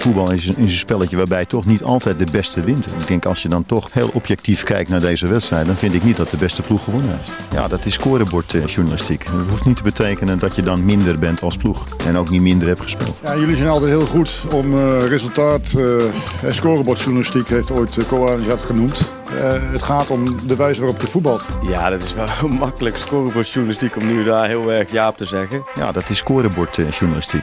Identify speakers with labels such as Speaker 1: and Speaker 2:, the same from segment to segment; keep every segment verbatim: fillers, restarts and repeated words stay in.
Speaker 1: voetbal is een, is een spelletje waarbij toch niet altijd de beste wint. Ik denk als je dan toch heel objectief kijkt naar deze wedstrijd, dan vind ik niet dat de beste ploeg gewonnen heeft. Ja, dat is scorebordjournalistiek. Dat hoeft niet te betekenen dat je dan minder bent als ploeg en ook niet minder hebt gespeeld.
Speaker 2: Ja, jullie zijn altijd heel goed om uh, resultaat. Uh, scorebordjournalistiek heeft ooit uh, Koanis dat genoemd. Uh, het gaat om de wijze waarop je voetbalt.
Speaker 3: Ja, dat is wel makkelijk scorebordjournalistiek om nu daar heel erg ja op te zeggen.
Speaker 1: Ja, dat is scorebordjournalistiek.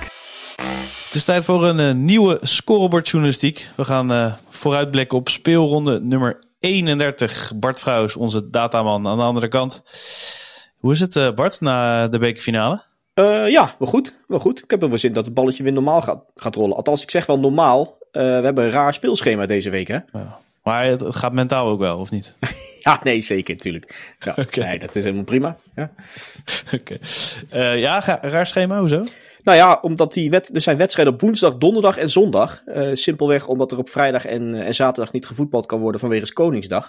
Speaker 4: Het is tijd voor een uh, nieuwe scorebordjournalistiek. We gaan uh, vooruitblikken op speelronde nummer eenendertig. Bart Vrouws, onze dataman aan de andere kant. Hoe is het, uh, Bart, na de bekerfinale?
Speaker 5: Uh, ja, wel goed, wel goed. Ik heb er wel zin dat het balletje weer normaal gaat, gaat rollen. Althans, ik zeg wel normaal. Uh, we hebben een raar speelschema deze week, hè?
Speaker 4: Ja. Maar het, het gaat mentaal ook wel, of niet?
Speaker 5: Ja, nee, zeker, natuurlijk. Ja,
Speaker 4: okay.
Speaker 5: Nee, dat is helemaal prima. Ja,
Speaker 4: okay. uh, ja ga, raar schema, hoezo?
Speaker 5: Nou ja, omdat die wet, er zijn wedstrijden op woensdag, donderdag en zondag. Uh, simpelweg omdat er op vrijdag en, uh, en zaterdag niet gevoetbald kan worden vanwege Koningsdag.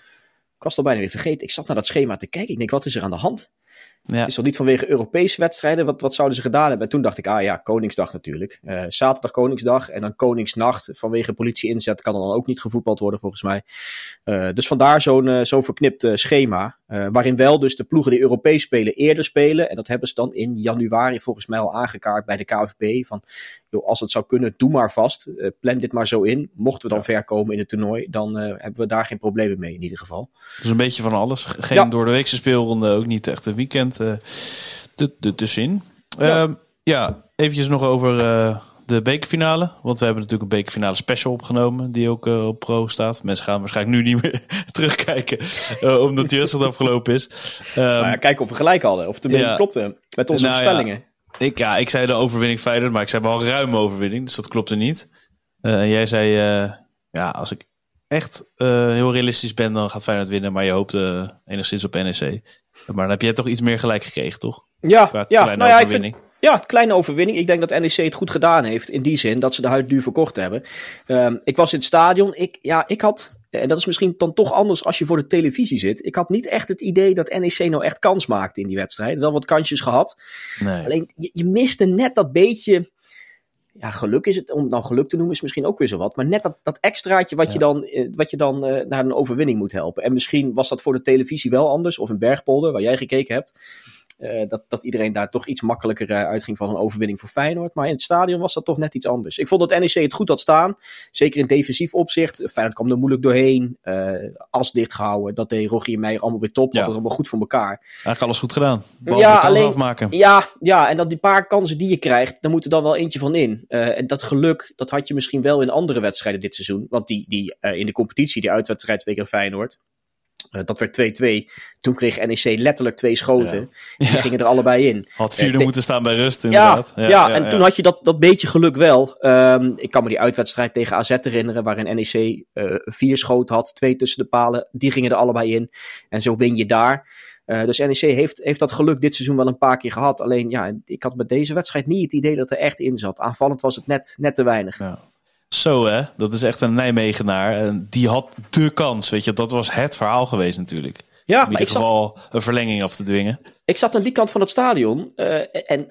Speaker 5: Ik was het al bijna weer vergeten. Ik zat naar dat schema te kijken. Ik denk, wat is er aan de hand? Ja. Het is toch niet vanwege Europese wedstrijden? Wat, wat zouden ze gedaan hebben? En toen dacht ik, ah ja, Koningsdag natuurlijk. Uh, zaterdag Koningsdag en dan Koningsnacht. Vanwege politie-inzet kan er dan ook niet gevoetbald worden volgens mij. Uh, dus vandaar zo'n, uh, zo'n verknipt uh, schema. Uh, waarin wel dus de ploegen die Europees spelen eerder spelen. En dat hebben ze dan in januari volgens mij al aangekaart bij de K N V B. Van, joh, als het zou kunnen, doe maar vast. Uh, plan dit maar zo in. Mochten we dan ja. ver komen in het toernooi, dan uh, hebben we daar geen problemen mee in ieder geval.
Speaker 4: Dus een beetje van alles. Geen ja. door de weekse speelronde, ook niet echt een weekend uh, tussenin. Ja. Uh, ja, eventjes nog over uh, de bekerfinale. Want we hebben natuurlijk een bekerfinale special opgenomen, die ook uh, op Pro staat. Mensen gaan waarschijnlijk nu niet meer terugkijken, uh, omdat die wedstrijd afgelopen is. Um,
Speaker 5: nou ja, kijken of we gelijk hadden, of het een beetje ja. klopte met onze nou voorspellingen.
Speaker 4: Ja, ik, ja, ik zei de overwinning Feyenoord, maar ik zei wel ruime overwinning, dus dat klopte niet. Uh, en jij zei, uh, ja, als ik echt uh, heel realistisch ben, dan gaat Feyenoord winnen, maar je hoopt uh, enigszins op N E C. Maar dan heb jij toch iets meer gelijk gekregen, toch?
Speaker 5: Ja,
Speaker 4: Qua
Speaker 5: ja,
Speaker 4: kleine
Speaker 5: nou ja,
Speaker 4: overwinning.
Speaker 5: Ik vind, ja, het kleine overwinning. Ik denk dat N E C het goed gedaan heeft. In die zin dat ze de huid duur verkocht hebben. Um, ik was in het stadion. Ik, ja, ik had, en dat is misschien dan toch anders als je voor de televisie zit. Ik had niet echt het idee dat N E C nou echt kans maakte in die wedstrijd. Wel wat kansjes gehad. Nee. Alleen, je, je miste net dat beetje. Ja, geluk is het, om het dan geluk te noemen, is misschien ook weer zo wat. Maar net dat, dat extraatje wat ja. je dan, wat je dan uh, naar een overwinning moet helpen. En misschien was dat voor de televisie wel anders. Of in Bergpolder, waar jij gekeken hebt. Uh, dat, dat iedereen daar toch iets makkelijker uh, uitging van een overwinning voor Feyenoord. Maar in het stadion was dat toch net iets anders. Ik vond dat N E C het goed had staan. Zeker in defensief opzicht. Feyenoord kwam er moeilijk doorheen. Uh, as dichtgehouden. Dat deed Rogier Meijer allemaal weer top. Dat ja. was allemaal goed voor elkaar.
Speaker 4: Eigenlijk alles goed gedaan. Behalve ja, alleen, afmaken.
Speaker 5: Ja, ja, en dat die paar kansen die je krijgt, daar moet er dan wel eentje van in. Uh, en dat geluk, dat had je misschien wel in andere wedstrijden dit seizoen. Want die, die uh, in de competitie, die uitwedstrijd tegen Feyenoord. Uh, dat werd twee-twee. Toen kreeg N E C letterlijk twee schoten. Ja. Die ja. gingen er allebei in.
Speaker 4: Had vierde uh, te- moeten staan bij rust inderdaad.
Speaker 5: Ja, ja, ja, ja en ja. toen had je dat, dat beetje geluk wel. Um, ik kan me die uitwedstrijd tegen A Z herinneren, waarin N E C uh, vier schoten had. Twee tussen de palen. Die gingen er allebei in. En zo win je daar. Uh, dus N E C heeft, heeft dat geluk dit seizoen wel een paar keer gehad. Alleen, ja, ik had met deze wedstrijd niet het idee dat er echt in zat. Aanvallend was het net, net te weinig.
Speaker 4: Ja. Zo hè, dat is echt een Nijmegenaar. En die had de kans, weet je. Dat was het verhaal geweest natuurlijk.
Speaker 5: Ja,
Speaker 4: in ieder geval zat, een verlenging af te dwingen.
Speaker 5: Ik zat aan die kant van het stadion. Uh, en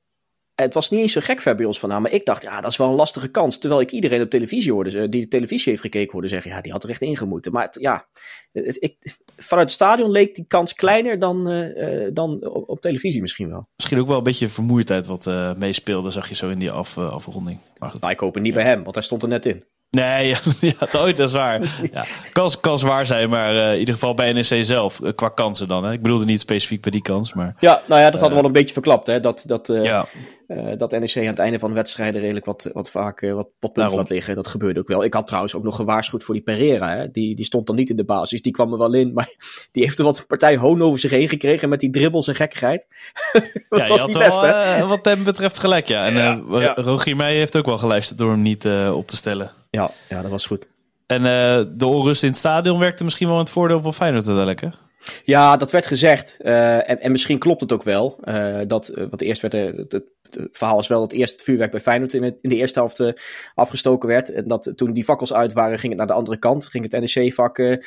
Speaker 5: het was niet eens zo gek ver bij ons vandaan. Maar ik dacht, ja, dat is wel een lastige kans. Terwijl ik iedereen op televisie hoorde, die de televisie heeft gekeken, hoorde zeggen, ja, die had er echt ingemoeten. Maar het, ja, het, ik, vanuit het stadion leek die kans kleiner dan, uh, dan op, op televisie misschien wel.
Speaker 4: Misschien ook wel een beetje vermoeidheid wat uh, meespeelde, zag je zo in die af, uh, afronding. Maar goed.
Speaker 5: Nou, ik hoop het niet ja. bij hem, want hij stond er net in.
Speaker 4: Nee, ja, ja, dat is waar. Ja, kan, kan zwaar zijn, maar uh, in ieder geval bij N E C zelf, uh, qua kansen dan. Hè. Ik bedoelde niet specifiek bij die kans, maar...
Speaker 5: Ja, nou ja, dat hadden we uh, wel een beetje verklapt, hè. Dat, dat, uh, ja. uh, dat N E C aan het einde van de wedstrijden redelijk wat, wat vaak uh, wat potpunten laat liggen. Dat gebeurde ook wel. Ik had trouwens ook nog gewaarschuwd voor die Pereira, hè. Die, die stond dan niet in de basis, die kwam er wel in, maar die heeft er wat partij hoon over zich heen gekregen met die dribbles en gekkigheid. Dat
Speaker 4: ja,
Speaker 5: was
Speaker 4: je
Speaker 5: niet
Speaker 4: had
Speaker 5: best,
Speaker 4: wel,
Speaker 5: hè.
Speaker 4: Uh, wat hem betreft gelijk, ja. En
Speaker 5: ja,
Speaker 4: uh,
Speaker 5: ja.
Speaker 4: Rogier Meijer heeft ook wel geluisterd door hem niet uh, op te stellen.
Speaker 5: Ja, ja, dat was goed.
Speaker 4: En uh, de onrust in het stadion werkte misschien wel in het voordeel van Feyenoord uiteindelijk, hè?
Speaker 5: Ja, dat werd gezegd. Uh, en, en misschien klopt het ook wel. Uh, dat, uh, want eerst werd uh, het, het, het verhaal is wel dat eerst het vuurwerk bij Feyenoord in, het, in de eerste helft uh, afgestoken werd. En dat toen die fakkels uit waren, ging het naar de andere kant. Ging het N E C-vak uh,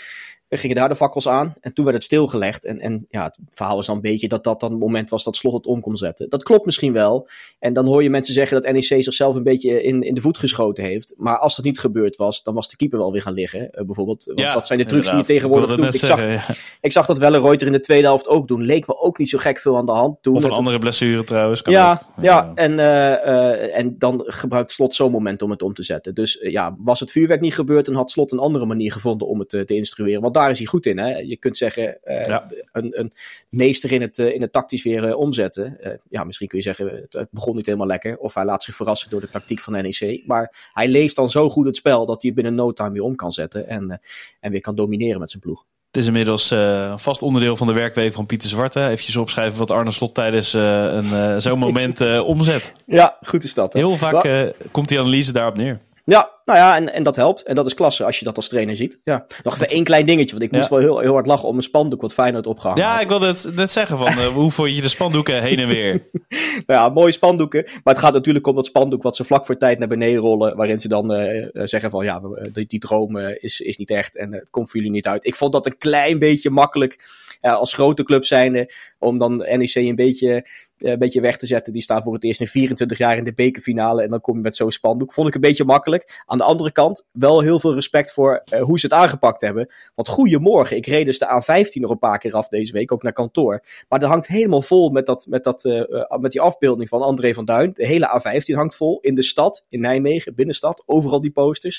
Speaker 5: gingen daar de fakkels aan. En toen werd het stilgelegd. En, en ja, het verhaal is dan een beetje dat dat dan het moment was dat Slot het om kon zetten. Dat klopt misschien wel. En dan hoor je mensen zeggen dat N E C zichzelf een beetje in, in de voet geschoten heeft. Maar als dat niet gebeurd was, dan was de keeper wel weer gaan liggen. Uh, bijvoorbeeld. Want
Speaker 4: Ja,
Speaker 5: dat zijn de trucs die je
Speaker 4: inderdaad.
Speaker 5: tegenwoordig
Speaker 4: Ik
Speaker 5: doet.
Speaker 4: wilde
Speaker 5: Ik
Speaker 4: net
Speaker 5: zag,
Speaker 4: zeggen, ja.
Speaker 5: ik zag dat Wellenreuter in de tweede helft ook doen. Leek me ook niet zo gek veel aan de hand. Toen
Speaker 4: Of een
Speaker 5: met-
Speaker 4: andere blessure trouwens. Kan
Speaker 5: Ja,
Speaker 4: ook.
Speaker 5: ja. En, uh, uh, en dan gebruikt Slot zo'n moment om het om te zetten. Dus uh, ja, was het vuurwerk niet gebeurd, dan had Slot een andere manier gevonden om het uh, te instrueren. Want daar is hij goed in. Hè? Je kunt zeggen, uh,
Speaker 4: Ja.
Speaker 5: een, een meester in het, uh, in het tactisch weer uh, omzetten. Uh, ja, misschien kun je zeggen, het, het begon niet helemaal lekker. Of hij laat zich verrassen door de tactiek van N E C. Maar hij leest dan zo goed het spel dat hij het binnen no time weer om kan zetten. En, uh, en weer kan domineren met zijn ploeg.
Speaker 4: Het is inmiddels uh, vast onderdeel van de werkweek van Pieter Zwarte. Even opschrijven wat Arne Slot tijdens uh, een, uh, zo'n moment uh, omzet.
Speaker 5: Ja, goed is dat. Hè?
Speaker 4: Heel vaak uh, komt die analyse daarop neer.
Speaker 5: Ja, nou ja, en, en dat helpt. En dat is klasse als je dat als trainer ziet. Ja. Nog even één klein dingetje, want ik moest
Speaker 4: Ja.
Speaker 5: wel heel, heel hard lachen om een spandoek wat Feyenoord opgehangen
Speaker 4: Ja,
Speaker 5: had.
Speaker 4: ik wilde het net zeggen van uh, hoe vond je de spandoeken heen en weer?
Speaker 5: Nou ja, mooie spandoeken. Maar het gaat natuurlijk om dat spandoek wat ze vlak voor tijd naar beneden rollen. Waarin ze dan uh, zeggen van ja, we- die, die droom uh, is, is niet echt en uh, het komt voor jullie niet uit. Ik vond dat een klein beetje makkelijk uh, als grote club zijnde. Om dan N E C een beetje, uh, een beetje weg te zetten. Die staan voor het eerst in vierentwintig jaar in de bekerfinale. En dan kom je met zo'n spandoek. Vond ik een beetje makkelijk. Aan de andere kant wel heel veel respect voor uh, hoe ze het aangepakt hebben. Want goedemorgen, ik reed dus de A vijftien nog een paar keer af deze week. Ook naar kantoor. Maar dat hangt helemaal vol met, dat, met, dat, uh, uh, met die afbeelding van André van Duin. De hele A vijftien hangt vol. In de stad, in Nijmegen, binnenstad. Overal die posters.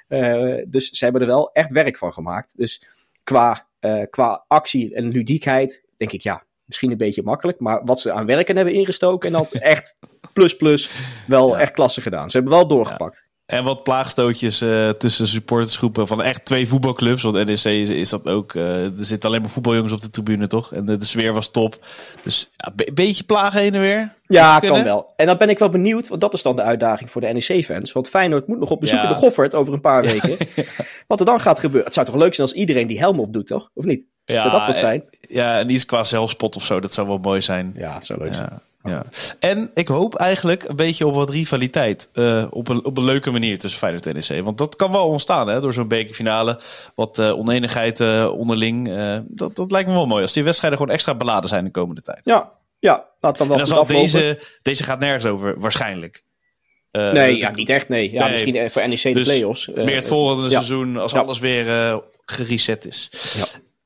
Speaker 5: Uh, dus ze hebben er wel echt werk van gemaakt. Dus qua, uh, qua actie en ludiekheid denk ik ja, misschien een beetje makkelijk. Maar wat ze aan werken hebben ingestoken en dat echt plus plus wel
Speaker 4: Ja.
Speaker 5: echt klasse gedaan. Ze hebben wel doorgepakt.
Speaker 4: En wat plaagstootjes uh, tussen supportersgroepen van echt twee voetbalclubs. Want N E C is, is dat ook. Uh, er zitten alleen maar voetbaljongens op de tribune, toch? En de, de sfeer was top. Dus een ja, be- beetje plagen heen en weer.
Speaker 5: Ja,
Speaker 4: Kunnen?
Speaker 5: kan wel. En dan ben ik wel benieuwd, want dat is dan de uitdaging voor de N E C-fans. Want Feyenoord moet nog op bezoek
Speaker 4: Ja.
Speaker 5: in de Goffert over een paar weken. Wat er dan gaat gebeuren. Het zou toch leuk zijn als iedereen die helm op doet, toch? Of niet? Zou dat wat zijn?
Speaker 4: Ja, en iets qua zelfspot of zo. Dat zou wel mooi zijn.
Speaker 5: Ja, het zou leuk zijn.
Speaker 4: Ja. Ja. En ik hoop eigenlijk een beetje op wat rivaliteit. Uh, op, een, op een leuke manier tussen Feyenoord en N E C. Want dat kan wel ontstaan hè, door zo'n bekerfinale. Wat uh, oneenigheid uh, onderling. Uh, dat, dat lijkt me wel mooi. Als die wedstrijden gewoon extra beladen zijn de komende tijd.
Speaker 5: Ja, ja, laat dan wel
Speaker 4: en dan
Speaker 5: goed
Speaker 4: zal
Speaker 5: aflopen.
Speaker 4: deze, deze gaat nergens over, waarschijnlijk. Uh,
Speaker 5: Nee,
Speaker 4: de-
Speaker 5: ja, niet echt, nee. Ja,
Speaker 4: Nee.
Speaker 5: misschien voor N E C de
Speaker 4: Dus
Speaker 5: play-offs. Uh,
Speaker 4: meer het volgende
Speaker 5: ja.
Speaker 4: seizoen als
Speaker 5: Ja.
Speaker 4: alles weer uh, gereset is.
Speaker 5: Ja.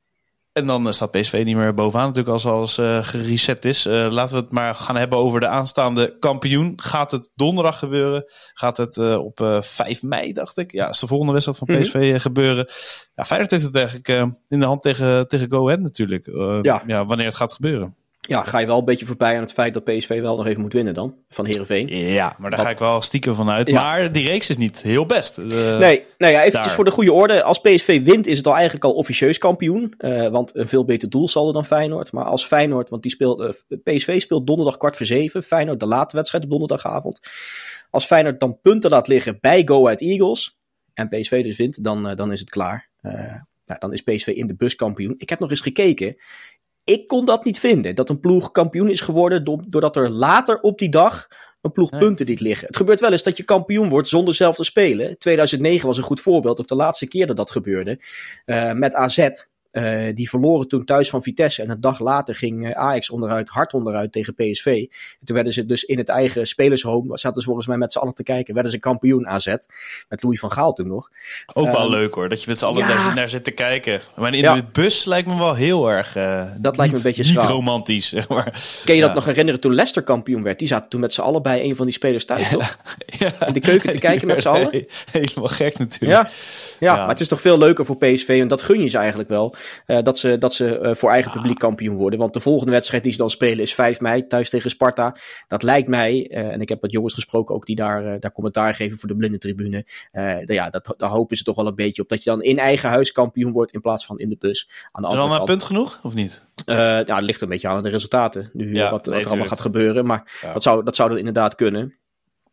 Speaker 4: En dan uh, staat P S V niet meer bovenaan natuurlijk als alles uh, gereset is. Uh, laten we het maar gaan hebben over de aanstaande kampioen. Gaat het donderdag gebeuren? Gaat het uh, op uh, vijf mei, dacht ik? Ja, is de volgende wedstrijd van P S V mm-hmm. gebeuren. Ja, Feyenoord heeft het eigenlijk uh, in de hand tegen, tegen Go Ahead natuurlijk. Uh,
Speaker 5: Ja.
Speaker 4: ja, wanneer het gaat gebeuren.
Speaker 5: Ja, ga je wel een beetje voorbij aan het feit dat P S V wel nog even moet winnen dan. Van Heerenveen.
Speaker 4: Ja, maar daar
Speaker 5: Wat?
Speaker 4: ga ik wel stiekem van uit.
Speaker 5: Ja.
Speaker 4: Maar die reeks is niet heel best. Uh,
Speaker 5: Nee, nou ja, eventjes
Speaker 4: daar.
Speaker 5: voor de goede orde. Als P S V wint is het al eigenlijk al officieus kampioen. Uh, want een veel beter doel zal er dan Feyenoord. Maar als Feyenoord, want die speelt, uh, P S V speelt donderdag kwart voor zeven. Feyenoord de late wedstrijd op donderdagavond. Als Feyenoord dan punten laat liggen bij Go Ahead Eagles. En P S V dus wint, dan, uh, dan is het klaar. Uh, nou, dan is P S V in de bus kampioen. Ik heb nog eens gekeken. Ik kon dat niet vinden. Dat een ploeg kampioen is geworden do- doordat er later op die dag een ploeg
Speaker 4: Nee.
Speaker 5: punten liet liggen. Het gebeurt wel eens dat je kampioen wordt zonder zelf te spelen. tweeduizend negen was een goed voorbeeld. Ook de laatste keer dat dat gebeurde. Uh, met A Z. Uh, die verloren toen thuis van Vitesse. En een dag later ging uh, Ajax onderuit, hard onderuit tegen P S V. En toen werden ze dus in het eigen spelershome, zaten ze volgens mij met z'n allen te kijken, werden ze kampioen A Z. Met Louis van Gaal toen nog.
Speaker 4: Ook wel
Speaker 5: Um,
Speaker 4: leuk hoor, dat je met z'n allen
Speaker 5: ja.
Speaker 4: daar naar zit te kijken. Maar in
Speaker 5: Ja.
Speaker 4: de bus lijkt me wel heel erg uh,
Speaker 5: Dat lijkt me
Speaker 4: niet,
Speaker 5: een beetje
Speaker 4: niet
Speaker 5: schraal.
Speaker 4: romantisch. Zeg maar.
Speaker 5: Kun je dat
Speaker 4: Ja.
Speaker 5: nog herinneren toen Leicester kampioen werd? Die zaten toen met z'n allen bij een van die spelers thuis, toch?
Speaker 4: Ja.
Speaker 5: In de keuken te kijken met z'n allen?
Speaker 4: Nee, helemaal gek natuurlijk.
Speaker 5: Ja. Ja,
Speaker 4: Ja.
Speaker 5: maar het is toch veel leuker voor P S V, en dat gun je ze eigenlijk wel, uh, dat ze, dat ze uh, voor eigen publiek kampioen worden. Want de volgende wedstrijd die ze dan spelen is vijf mei, thuis tegen Sparta. Dat lijkt mij, uh, en ik heb wat jongens gesproken ook die daar, uh, daar commentaar geven voor de blindentribune. Uh, ja, dat, daar hopen ze toch wel een beetje op, dat je dan in eigen huis kampioen wordt in plaats van in de bus. Aan de
Speaker 4: Is er
Speaker 5: andere
Speaker 4: al maar
Speaker 5: kant,
Speaker 4: punt genoeg, of niet?
Speaker 5: uh, ja, het ligt een beetje aan de resultaten, nu
Speaker 4: Ja,
Speaker 5: uh, wat, wat
Speaker 4: nee,
Speaker 5: er allemaal
Speaker 4: tuurlijk.
Speaker 5: gaat gebeuren. Maar
Speaker 4: Ja.
Speaker 5: dat, zou, dat zou er inderdaad kunnen.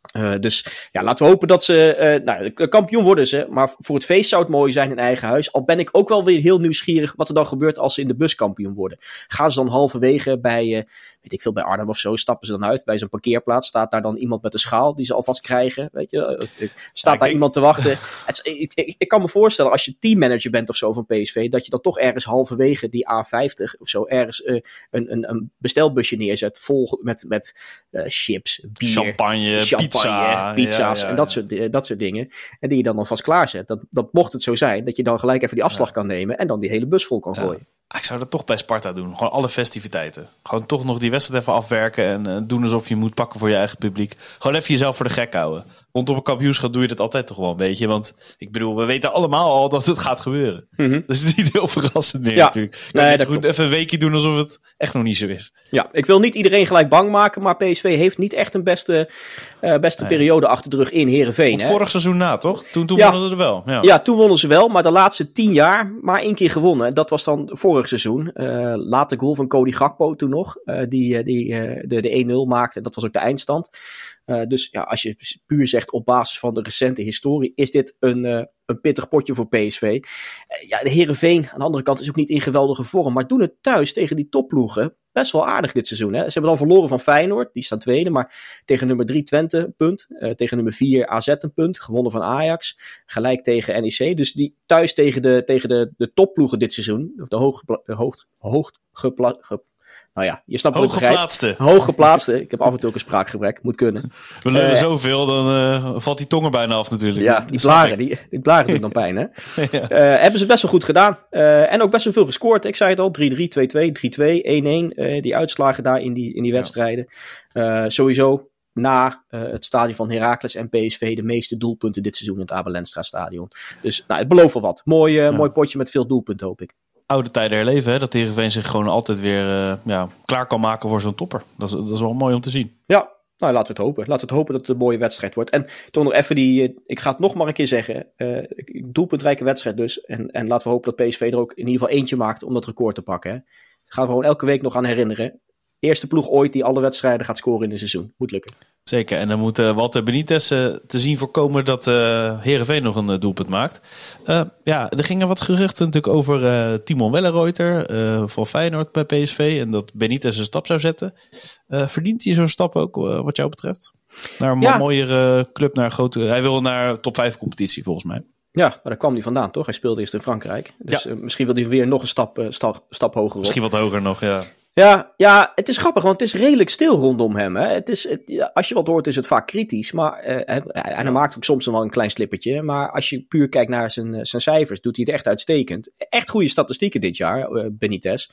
Speaker 5: Uh, dus ja, laten we hopen dat ze... Uh, nou, kampioen worden ze. Maar voor het feest zou het mooi zijn in eigen huis. Al ben ik ook wel weer heel nieuwsgierig wat er dan gebeurt als ze in de bus kampioen worden. Gaan ze dan halverwege bij... Uh, weet ik veel, bij Arnhem of zo, stappen ze dan uit. Bij zo'n parkeerplaats staat daar dan iemand met een schaal die ze alvast krijgen. Weet je, staat ja, daar ik... iemand te wachten. Het, ik, ik, ik kan me voorstellen, als je teammanager bent of zo van P S V, dat je dan toch ergens halverwege die A vijftig of zo ergens uh, een, een, een bestelbusje neerzet vol met, met uh, chips, bier,
Speaker 4: champagne, champagne pizza,
Speaker 5: pizza's
Speaker 4: ja, ja,
Speaker 5: en dat soort, uh, dat soort dingen. En die je dan alvast klaarzet. Dat, dat mocht het zo zijn, dat je dan gelijk even die afslag ja. kan nemen en dan die hele bus vol kan ja. gooien.
Speaker 4: Ik zou dat toch bij Sparta doen. Gewoon alle festiviteiten. Gewoon toch nog die wedstrijd even afwerken. En uh, doen alsof je moet pakken voor je eigen publiek. Gewoon even jezelf voor de gek houden. Rondom een kampioenschap doe je dat altijd toch wel een beetje. Want ik bedoel, we weten allemaal al dat het gaat gebeuren. Mm-hmm. Dat is niet heel verrassend meer ja. natuurlijk. Ik kan nee, niet goed even een weekje doen alsof het echt nog niet zo is.
Speaker 5: Ja, ik wil niet iedereen gelijk bang maken. Maar P S V heeft niet echt een beste, uh, beste nee. periode achter de rug in Heerenveen. Hè?
Speaker 4: Vorig seizoen na, toch? Toen, toen
Speaker 5: ja.
Speaker 4: wonnen ze er wel. Ja.
Speaker 5: ja, toen wonnen ze wel. Maar de laatste tien jaar maar één keer gewonnen. En dat was dan vorig seizoen. Uh, late goal van Cody Gakpo toen nog. Uh, die die uh, de, de één nul maakte. En dat was ook de eindstand. Uh, dus ja, als je puur zegt op basis van de recente historie, is dit een, uh, een pittig potje voor P S V. Uh, ja, de Heerenveen aan de andere kant is ook niet in geweldige vorm. Maar doen het thuis tegen die topploegen best wel aardig dit seizoen. Hè? Ze hebben dan verloren van Feyenoord. Die staan tweede. Maar tegen nummer drie Twente een punt. Uh, tegen nummer vier A Z een punt. Gewonnen van Ajax. Gelijk tegen N E C. Dus die thuis tegen de, tegen de, de topploegen dit seizoen. Of de hoog, hoog, hoog gepla, ge, Nou ja, je snapt wat ik begrijp.
Speaker 4: Hooggeplaatste.
Speaker 5: Hooggeplaatste. Ik heb af en toe ook een spraakgebrek. Moet kunnen.
Speaker 4: We lullen uh,
Speaker 5: zoveel,
Speaker 4: dan uh, valt die tong er bijna af natuurlijk.
Speaker 5: Ja, die blaren, die, die blaren doen dan pijn, hè. ja. uh, hebben ze best wel goed gedaan. Uh, en ook best wel veel gescoord. Ik zei het al, drie drie, twee twee, drie twee, één één. Uh, die uitslagen daar in die, in die wedstrijden. Uh, sowieso na uh, het stadion van Heracles en P S V de meeste doelpunten dit seizoen in het Abel Enstra stadion. Dus nou, het belooft wel wat. Mooi, uh, ja. mooi potje met veel doelpunten, hoop ik.
Speaker 4: Oude tijden herleven, hè? Dat Heerenveen zich gewoon altijd weer uh, ja, klaar kan maken voor zo'n topper. Dat is, dat is wel mooi om te zien.
Speaker 5: Ja, nou laten we het hopen. Laten we het hopen dat het een mooie wedstrijd wordt. En toch nog even die, uh, ik ga het nog maar een keer zeggen, uh, doelpuntrijke wedstrijd dus. En, en laten we hopen dat P S V er ook in ieder geval eentje maakt om dat record te pakken. Hè? Gaan we gewoon elke week nog aan herinneren. Eerste ploeg ooit die alle wedstrijden gaat scoren in een seizoen. Moet lukken.
Speaker 4: Zeker, en dan moet uh, Walter Benitez uh, te zien voorkomen dat uh, Heerenveen nog een uh, doelpunt maakt. Uh, ja, er gingen wat geruchten natuurlijk over uh, Timon Wellenreuter uh, van Feyenoord bij P S V. En dat Benitez een stap zou zetten. Uh, verdient hij zo'n stap ook uh, wat jou betreft? Naar een ja. mooiere club, naar een grote... Hij wil naar top vijf competitie volgens mij.
Speaker 5: Ja, maar daar kwam hij vandaan, toch? Hij speelde eerst in Frankrijk. Dus ja. uh, misschien wil hij weer nog een stap, uh, stap, stap hoger op.
Speaker 4: Misschien wat hoger nog, ja.
Speaker 5: Ja, ja, het is grappig, want het is redelijk stil rondom hem. Hè. Het is, het, als je wat hoort, is het vaak kritisch. Maar, uh, en hij maakt ook soms wel een klein slippertje. Maar als je puur kijkt naar zijn, zijn cijfers, doet hij het echt uitstekend. Echt goede statistieken dit jaar, uh, Benitez.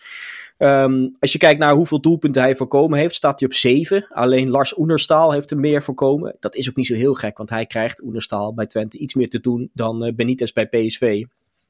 Speaker 5: Um, als je kijkt naar hoeveel doelpunten hij voorkomen heeft, staat hij op zeven. Alleen Lars Oenerstal heeft er meer voorkomen. Dat is ook niet zo heel gek, want hij krijgt Oenerstal bij Twente iets meer te doen dan uh, Benitez bij P S V.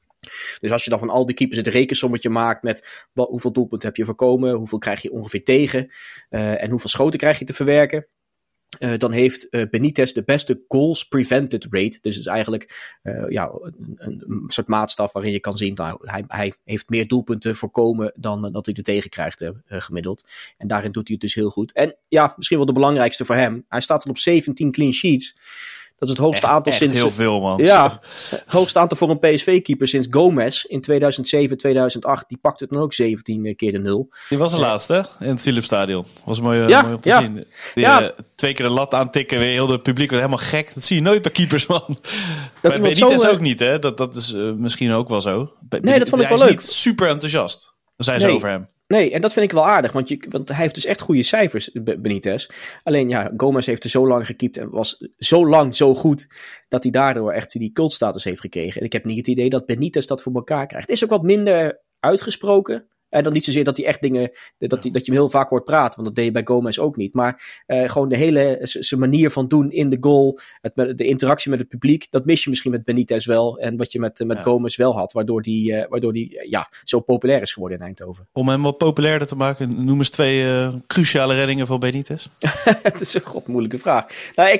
Speaker 5: Dus als je dan van al die keepers het rekensommetje maakt met wat, hoeveel doelpunten heb je voorkomen, hoeveel krijg je ongeveer tegen uh, en hoeveel schoten krijg je te verwerken, uh, dan heeft uh, Benitez de beste goals prevented rate. Dus het is eigenlijk uh, ja, een, een soort maatstaf waarin je kan zien, nou, hij, hij heeft meer doelpunten voorkomen dan uh, dat hij er tegen krijgt uh, gemiddeld. En daarin doet hij het dus heel goed. En ja, misschien wel de belangrijkste voor hem, hij staat al op zeventien clean sheets. Dat is het hoogste
Speaker 4: echt,
Speaker 5: aantal
Speaker 4: echt
Speaker 5: sinds...
Speaker 4: heel veel, man.
Speaker 5: Ja, het hoogste aantal voor een P S V-keeper sinds Gomez in tweeduizend zeven, tweeduizend acht. Die pakte het dan ook zeventien keer de nul.
Speaker 4: Die was de ja. laatste, hè? In het Philipsstadion. Was mooi,
Speaker 5: ja,
Speaker 4: mooi om te
Speaker 5: ja.
Speaker 4: zien. Die,
Speaker 5: ja.
Speaker 4: uh, twee keer de lat aantikken, weer heel het publiek wordt helemaal gek. Dat zie je nooit bij keepers, man.
Speaker 5: Dat
Speaker 4: bij Benitez ook niet, hè? Dat, dat is uh, misschien ook wel zo. Bij,
Speaker 5: nee, dat vond ik
Speaker 4: hij
Speaker 5: wel
Speaker 4: is
Speaker 5: leuk.
Speaker 4: Niet super enthousiast. Dan zijn
Speaker 5: nee.
Speaker 4: ze over hem.
Speaker 5: Nee, en dat vind ik wel aardig, want, je, want hij heeft dus echt goede cijfers, Benitez. Alleen ja, Gomez heeft er zo lang gekiept en was zo lang zo goed, dat hij daardoor echt die cultstatus heeft gekregen. En ik heb niet het idee dat Benitez dat voor elkaar krijgt. Het is ook wat minder uitgesproken. En dan niet zozeer dat hij echt dingen, dat, die, dat je hem heel vaak hoort praten, want dat deed je bij Gomez ook niet. Maar uh, gewoon de hele, zijn manier van doen in de goal, het, de interactie met het publiek, dat mis je misschien met Benitez wel. En wat je met, met ja. Gomez wel had, waardoor die, uh, waardoor die uh, ja, zo populair is geworden in Eindhoven.
Speaker 4: Om hem wat populairder te maken, noem eens twee uh, cruciale reddingen van Benitez.
Speaker 5: Het is een godmoeilijke vraag. Nou, ik...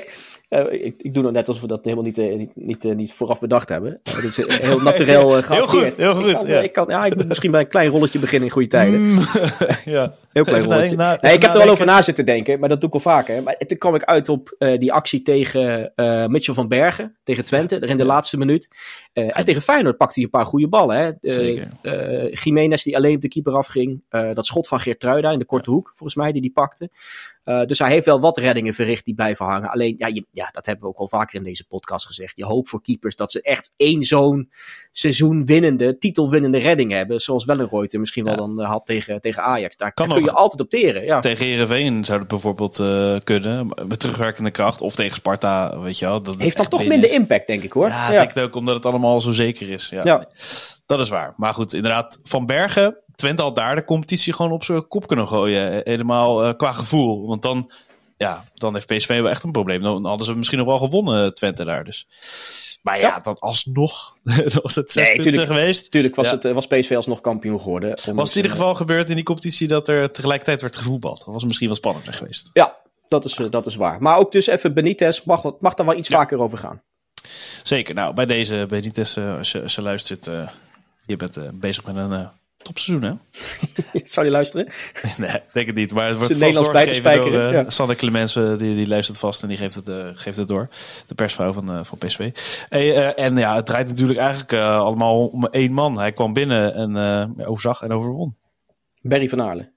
Speaker 5: Uh, ik, ik doe nog net alsof we dat helemaal niet, uh, niet, niet, uh, niet vooraf bedacht hebben. Het is uh, heel naturel uh,
Speaker 4: Heel goed, heel goed.
Speaker 5: Ik kan,
Speaker 4: ja.
Speaker 5: uh, ik, kan, ja, ik moet misschien bij een klein rolletje beginnen in goede tijden.
Speaker 4: Mm, ja.
Speaker 5: Heel klein
Speaker 4: Even
Speaker 5: rolletje.
Speaker 4: na- na-
Speaker 5: nee, ik heb er wel
Speaker 4: nadenken.
Speaker 5: over na zitten denken, maar dat doe ik al vaker. Maar toen kwam ik uit op uh, die actie tegen uh, Mitchell van Bergen, tegen Twente, er in de
Speaker 4: Ja.
Speaker 5: laatste minuut. Uh, en tegen Feyenoord pakte hij een paar goede ballen. Hè? Uh,
Speaker 4: Zeker.
Speaker 5: Uh, Jiménez die alleen op de keeper afging. Uh, dat schot van Geertruida in de korte hoek, volgens mij, die die pakte. Uh, dus hij heeft wel wat reddingen verricht die blijven hangen. Alleen, ja, je, ja, dat hebben we ook al vaker in deze podcast gezegd. Je hoopt voor keepers dat ze echt één zo'n seizoen winnende, titelwinnende redding hebben. Zoals Wellenreuter misschien wel
Speaker 4: Ja.
Speaker 5: dan uh, had tegen, tegen Ajax. Daar,
Speaker 4: Kan
Speaker 5: daar kun je
Speaker 4: nog.
Speaker 5: altijd op teren. Ja.
Speaker 4: Tegen Heerenveen zou het bijvoorbeeld uh, kunnen. Met terugwerkende kracht. Of tegen Sparta, weet je wel. Dat het
Speaker 5: Heeft dan
Speaker 4: echt
Speaker 5: toch
Speaker 4: binnen
Speaker 5: minder
Speaker 4: is.
Speaker 5: impact, denk ik hoor.
Speaker 4: Ja, ik denk het ook omdat het allemaal zo zeker is. Ja.
Speaker 5: Ja.
Speaker 4: Dat is waar. Maar goed, inderdaad, Van Bergen, Twente had daar de competitie gewoon op zijn kop kunnen gooien. Helemaal uh, qua gevoel. Want dan, ja, dan heeft P S V wel echt een probleem. Dan hadden ze misschien nog wel gewonnen, Twente daar dus. Maar ja,
Speaker 5: Ja.
Speaker 4: dan alsnog dan was het zes
Speaker 5: Nee,
Speaker 4: punten
Speaker 5: tuurlijk.
Speaker 4: geweest.
Speaker 5: Tuurlijk was,
Speaker 4: Ja.
Speaker 5: het, uh, was P S V alsnog kampioen geworden.
Speaker 4: Was
Speaker 5: Ondanks,
Speaker 4: het in ieder
Speaker 5: uh,
Speaker 4: geval gebeurd in die competitie dat er tegelijkertijd werd gevoetbald? Dat was misschien wel spannender geweest.
Speaker 5: Ja, dat is, uh, dat is waar. Maar ook dus even Benitez, mag, wat- mag daar wel iets
Speaker 4: Ja.
Speaker 5: vaker over gaan.
Speaker 4: Zeker. Nou, bij deze Benitez, uh, als, je, als je luistert, uh, je bent uh, bezig met een uh, topseizoen, hè?
Speaker 5: Zou je luisteren?
Speaker 4: Nee, denk het niet. Maar het wordt
Speaker 5: Is
Speaker 4: vast
Speaker 5: het Nederlands bij te
Speaker 4: doorgegeven door
Speaker 5: spijkeren?
Speaker 4: uh,
Speaker 5: Ja.
Speaker 4: Sanne Clemens, uh, die, die luistert vast en die geeft het, uh, geeft het door. De persvrouw van, uh, van P S V. Hey, uh, en ja, het draait natuurlijk eigenlijk uh, allemaal om één man. Hij kwam binnen en uh, overzag en overwon.
Speaker 5: Barry van Aarle.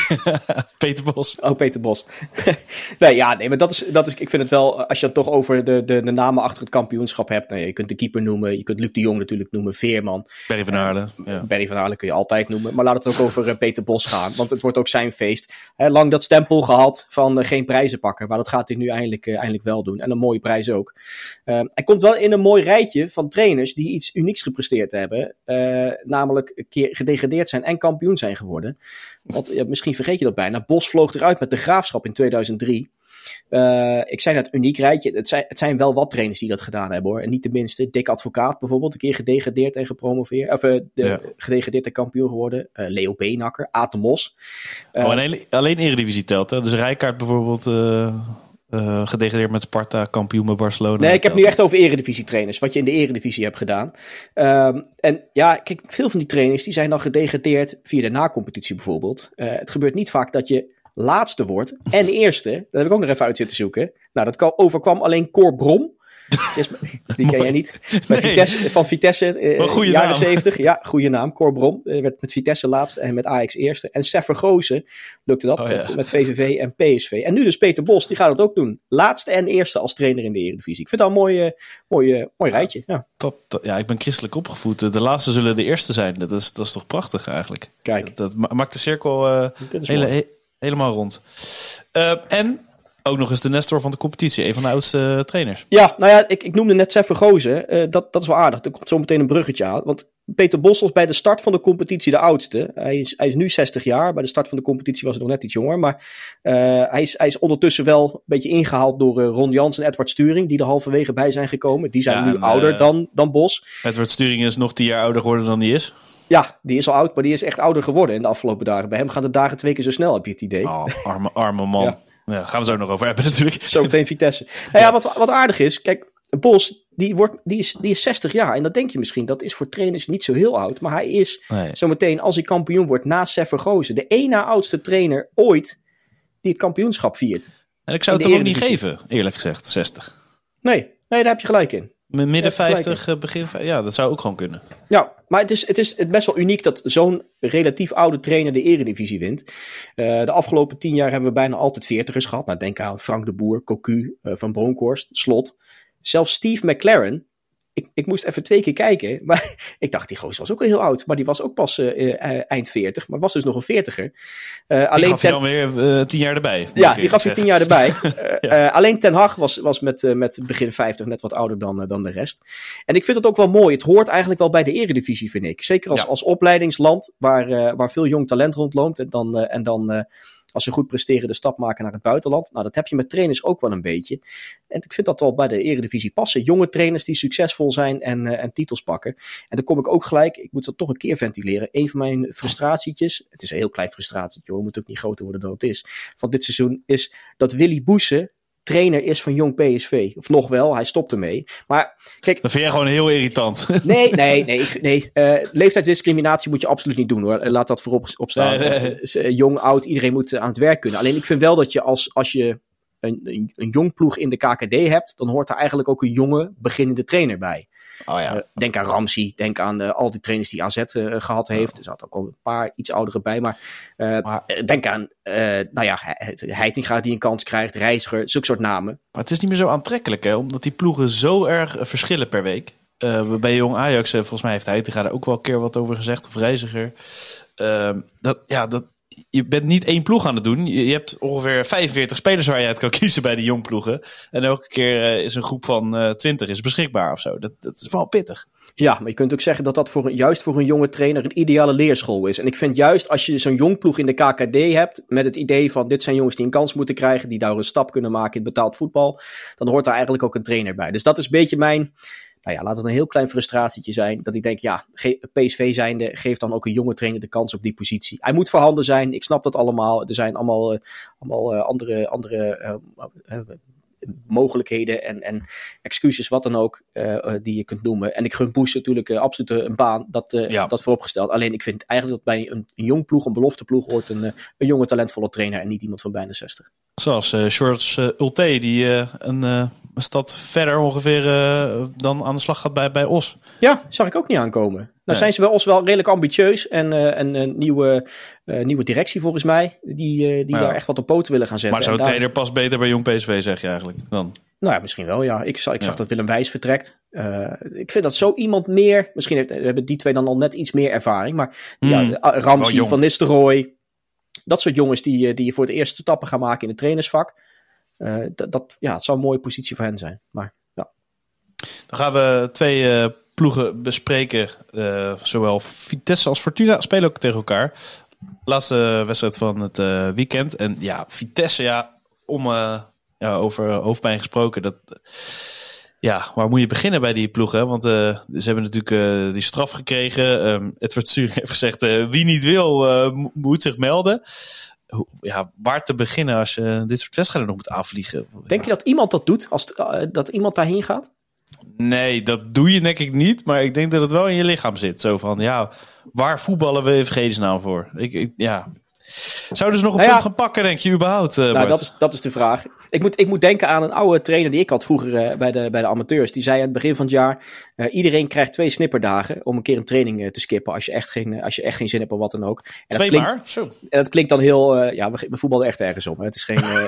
Speaker 4: Peter Bos.
Speaker 5: Oh, Peter Bos. nee, ja, nee, maar dat is, dat is, ik vind het wel, als je dan toch over de, de, de namen achter het kampioenschap hebt. Nou ja, je kunt de keeper noemen, je kunt Luc de Jong natuurlijk noemen, Veerman.
Speaker 4: Barry van Aarle. Ja.
Speaker 5: Barry van Aarle kun je altijd noemen. Maar laat het ook over uh, Peter Bos gaan, want het wordt ook zijn feest. He, lang dat stempel gehad van uh, geen prijzen pakken, maar dat gaat hij nu eindelijk, uh, eindelijk wel doen. En een mooie prijs ook. Uh, hij komt wel in een mooi rijtje van trainers die iets unieks gepresteerd hebben. Uh, namelijk een keer gedegradeerd zijn en kampioen zijn geworden. Want ja, misschien vergeet je dat bijna. Bos vloog eruit met de Graafschap in tweeduizend drie. Uh, ik zei net uniek rijtje. Het zijn, het zijn wel wat trainers die dat gedaan hebben hoor. En niet de minste. Dick Advocaat bijvoorbeeld. Een keer gedegradeerd en gepromoveerd. Of uh, de,
Speaker 4: Ja.
Speaker 5: gedegradeerd en kampioen geworden. Uh, Leo Beenakker. Aad de Mos. Uh,
Speaker 4: Oh, en alleen, alleen Eredivisie telt, hè? Dus Rijkaard bijvoorbeeld uh, uh, gedegradeerd met Sparta, kampioen met Barcelona.
Speaker 5: Nee, ik heb
Speaker 4: Telt
Speaker 5: nu
Speaker 4: niet.
Speaker 5: echt over eredivisie trainers. Wat je in de eredivisie hebt gedaan. Um, en ja, kijk, veel van die trainers die zijn dan gedegradeerd via de na-competitie bijvoorbeeld. Uh, het gebeurt niet vaak dat je laatste wordt en eerste. Dat heb ik ook nog even uit zitten zoeken. Nou, dat kwam- overkwam alleen Cor Brom. Is- Die ken jij niet. Bij
Speaker 4: Nee.
Speaker 5: Vitesse, van Vitesse, uh,
Speaker 4: Wat een goede
Speaker 5: jaren
Speaker 4: naam.
Speaker 5: zeventig. Ja, goede naam. Cor Brom uh, werd met Vitesse laatste en met Ajax eerste. En Sef Vergozen lukte dat
Speaker 4: Oh, ja.
Speaker 5: met, met V V V en P S V. En nu dus Peter Bos, die gaat het ook doen. Laatste en eerste als trainer in de Eredivisie. Ik vind dat een mooi, uh, mooi, uh, mooi rijtje. Ja,
Speaker 4: Dat, dat- ja, ik ben christelijk opgevoed. De laatste zullen de eerste zijn. Dat is, dat is toch prachtig eigenlijk.
Speaker 5: kijk.
Speaker 4: Dat, dat ma- maakt de cirkel uh,
Speaker 5: Dit is
Speaker 4: hele,
Speaker 5: mooi.
Speaker 4: he- helemaal rond. Uh, en ook nog eens de Nestor van de competitie. Een van de oudste uh, trainers.
Speaker 5: Ja, nou ja, ik, ik noemde net Sef Vergozen. Uh, dat, dat is wel aardig. Er komt zo meteen een bruggetje aan. Want Peter Bos was bij de start van de competitie de oudste. Hij is, hij is nu zestig jaar. Bij de start van de competitie was hij nog net iets jonger. Maar uh, hij, is, hij is ondertussen wel een beetje ingehaald door uh, Ron Jans en Edward Sturing. Die er halverwege bij zijn gekomen. Die zijn
Speaker 4: Ja,
Speaker 5: nu
Speaker 4: en,
Speaker 5: ouder
Speaker 4: uh,
Speaker 5: dan, dan Bos.
Speaker 4: Edward Sturing is nog tien jaar ouder geworden dan die is.
Speaker 5: Ja, die is al oud. Maar die is echt ouder geworden in de afgelopen dagen. Bij hem gaan de dagen twee keer zo snel, heb je het idee.
Speaker 4: Oh, arme, arme man.
Speaker 5: Ja.
Speaker 4: Ja, gaan we zo nog over hebben natuurlijk.
Speaker 5: Zometeen Vitesse. Nou ja, wat, wat aardig is, kijk, Bos, die, wordt, die, is, die is zestig jaar. En dat denk je misschien, dat is voor trainers niet zo heel oud. Maar hij is
Speaker 4: Nee.
Speaker 5: zometeen, als hij kampioen wordt, na Sef Vergozen, de één na oudste trainer ooit die het kampioenschap viert.
Speaker 4: En ik zou
Speaker 5: In
Speaker 4: het
Speaker 5: de
Speaker 4: hem ook niet
Speaker 5: Eredivisie.
Speaker 4: geven, eerlijk gezegd. zestig.
Speaker 5: Nee, nee, daar heb je gelijk in.
Speaker 4: Midden
Speaker 5: Ja, gelijk,
Speaker 4: vijftig, uh, begin vijftig. Ja, dat zou ook gewoon kunnen.
Speaker 5: Ja, maar het is, het is best wel uniek dat zo'n relatief oude trainer de Eredivisie wint. Uh, de afgelopen tien jaar hebben we bijna altijd veertigers gehad. Nou, denk aan Frank de Boer, Cocu, uh, Van Bronckhorst, Slot. Zelfs Steve McLaren. Ik, ik moest even twee keer kijken, maar ik dacht die gozer was ook al heel oud. Maar die was ook pas uh, uh, eind veertig, maar was dus nog een veertiger. Uh,
Speaker 4: Alleen gaf je
Speaker 5: ten...
Speaker 4: dan weer uh, tien jaar erbij.
Speaker 5: Ja, die gaf hij tien jaar erbij. Uh,
Speaker 4: Ja.
Speaker 5: uh, alleen Ten Hag was, was met, uh, met begin vijftig net wat ouder dan, uh, dan de rest. En ik vind het ook wel mooi. Het hoort eigenlijk wel bij de Eredivisie, vind ik. Zeker als,
Speaker 4: Ja.
Speaker 5: als opleidingsland waar, uh, waar veel jong talent rondloopt. En dan, uh, en dan uh, als ze goed presteren de stap maken naar het buitenland. Nou, dat heb je met trainers ook wel een beetje. En ik vind dat wel bij de Eredivisie passen. Jonge trainers die succesvol zijn en, uh, en titels pakken. En dan kom ik ook gelijk, ik moet dat toch een keer ventileren. Een van mijn frustratietjes, het is een heel klein frustratietje hoor, moet ook niet groter worden dan het is, van dit seizoen, is dat Willy Boessen trainer is van Jong P S V. Of nog wel, hij stopt ermee. Maar kijk...
Speaker 4: Dat vind jij gewoon heel irritant.
Speaker 5: Nee, nee, nee. nee. Uh, leeftijdsdiscriminatie moet je absoluut niet doen, hoor. Laat dat voorop opstaan. Nee, nee. Uh, jong, oud, iedereen moet aan het werk kunnen. Alleen ik vind wel dat je als, als je een, een, een jong ploeg in de K K D hebt, dan hoort er eigenlijk ook een jonge beginnende trainer bij.
Speaker 4: Oh ja.
Speaker 5: Uh, denk aan Ramsey, denk aan uh, al die trainers die A Z uh, gehad heeft. Oh. Er zaten ook al een paar iets ouderen bij, maar, uh, maar denk aan uh, nou ja, Heitinga die een kans krijgt, Reiziger, zulke soort namen.
Speaker 4: Maar het is niet meer zo aantrekkelijk, hè, omdat die ploegen zo erg uh, verschillen per week. Uh, bij Jong Ajax, uh, volgens mij heeft Heitinga daar ook wel een keer wat over gezegd, of Reiziger. Uh, dat, ja, dat, je bent niet één ploeg aan het doen. Je, je hebt ongeveer vijfenveertig spelers waar je uit kan kiezen bij de jongploegen. En elke keer uh, is een groep van uh, twintig is beschikbaar of zo. Dat, dat is wel pittig.
Speaker 5: Ja, maar je kunt ook zeggen dat dat voor, juist voor een jonge trainer een ideale leerschool is. En ik vind juist als je zo'n jongploeg in de K K D hebt, met het idee van dit zijn jongens die een kans moeten krijgen, die daar een stap kunnen maken in betaald voetbal, dan hoort daar eigenlijk ook een trainer bij. Dus dat is een beetje mijn... Nou ja, laat het een heel klein frustratietje zijn. Dat ik denk, ja, P S V zijnde geeft dan ook een jonge trainer de kans op die positie. Hij moet voorhanden zijn. Ik snap dat allemaal. Er zijn allemaal, uh, allemaal uh, andere, andere uh, uh, mogelijkheden en, en excuses, wat dan ook, uh, uh, die je kunt noemen. En ik gun Poes natuurlijk uh, absoluut een baan. Dat, uh, ja. dat vooropgesteld. Alleen ik vind eigenlijk dat bij een, een jong ploeg, een belofteploeg, hoort een, uh, een jonge talentvolle trainer en niet iemand van bijna zestig.
Speaker 4: Zoals uh, George uh, Ulte, die uh, een, uh, een stad verder ongeveer uh, dan aan de slag gaat bij, bij Os.
Speaker 5: Ja, zag ik ook niet aankomen. Nou nee. Zijn ze bij Os wel redelijk ambitieus en uh, een, een nieuwe, uh, nieuwe directie volgens mij, die, uh, die ja. daar echt wat op poten willen gaan zetten.
Speaker 4: Maar zo'n
Speaker 5: daar...
Speaker 4: trainer past beter bij Jong P S V, zeg je eigenlijk dan?
Speaker 5: Nou ja, misschien wel, ja. Ik zag, ik zag ja. dat Willem Wijs vertrekt. Uh, ik vind dat zo iemand meer, misschien heeft, hebben die twee dan al net iets meer ervaring, maar mm. ja, Ramsey, Van Nistelrooy, dat soort jongens die, die voor het eerst stappen gaan maken in het trainersvak. Uh, dat, dat, ja, het zou een mooie positie voor hen zijn. Maar, ja.
Speaker 4: Dan gaan we twee uh, ploegen bespreken. Uh, zowel Vitesse als Fortuna spelen ook tegen elkaar. Laatste wedstrijd van het uh, weekend. En ja, Vitesse, ja, om uh, ja, over hoofdpijn gesproken. Dat, ja, waar moet je beginnen bij die ploegen? Want uh, ze hebben natuurlijk uh, die straf gekregen. Um, Edward Sturing heeft gezegd, uh, wie niet wil, uh, moet zich melden. Ja, waar te beginnen als je dit soort wedstrijden nog moet aanvliegen?
Speaker 5: Denk
Speaker 4: ja.
Speaker 5: je dat iemand dat doet? Als uh, dat iemand daarheen gaat?
Speaker 4: Nee, dat doe je denk ik niet. Maar ik denk dat het wel in je lichaam zit. Zo van, ja, waar voetballen we in vredesnaam voor? Ik, ik, ja. Zouden ze nog een nou punt ja. gaan pakken, denk je, überhaupt? Uh,
Speaker 5: nou, dat is, dat is de vraag. Ik moet, ik moet denken aan een oude trainer die ik had vroeger uh, bij, de, bij de amateurs. Die zei aan het begin van het jaar, uh, iedereen krijgt twee snipperdagen om een keer een training uh, te skippen als je, echt geen, als je echt geen zin hebt of wat dan ook. En
Speaker 4: twee
Speaker 5: dat klinkt,
Speaker 4: maar? Zo.
Speaker 5: En dat klinkt dan heel, uh, ja, we, we voetballen echt ergens om. Hè. Het is geen, uh,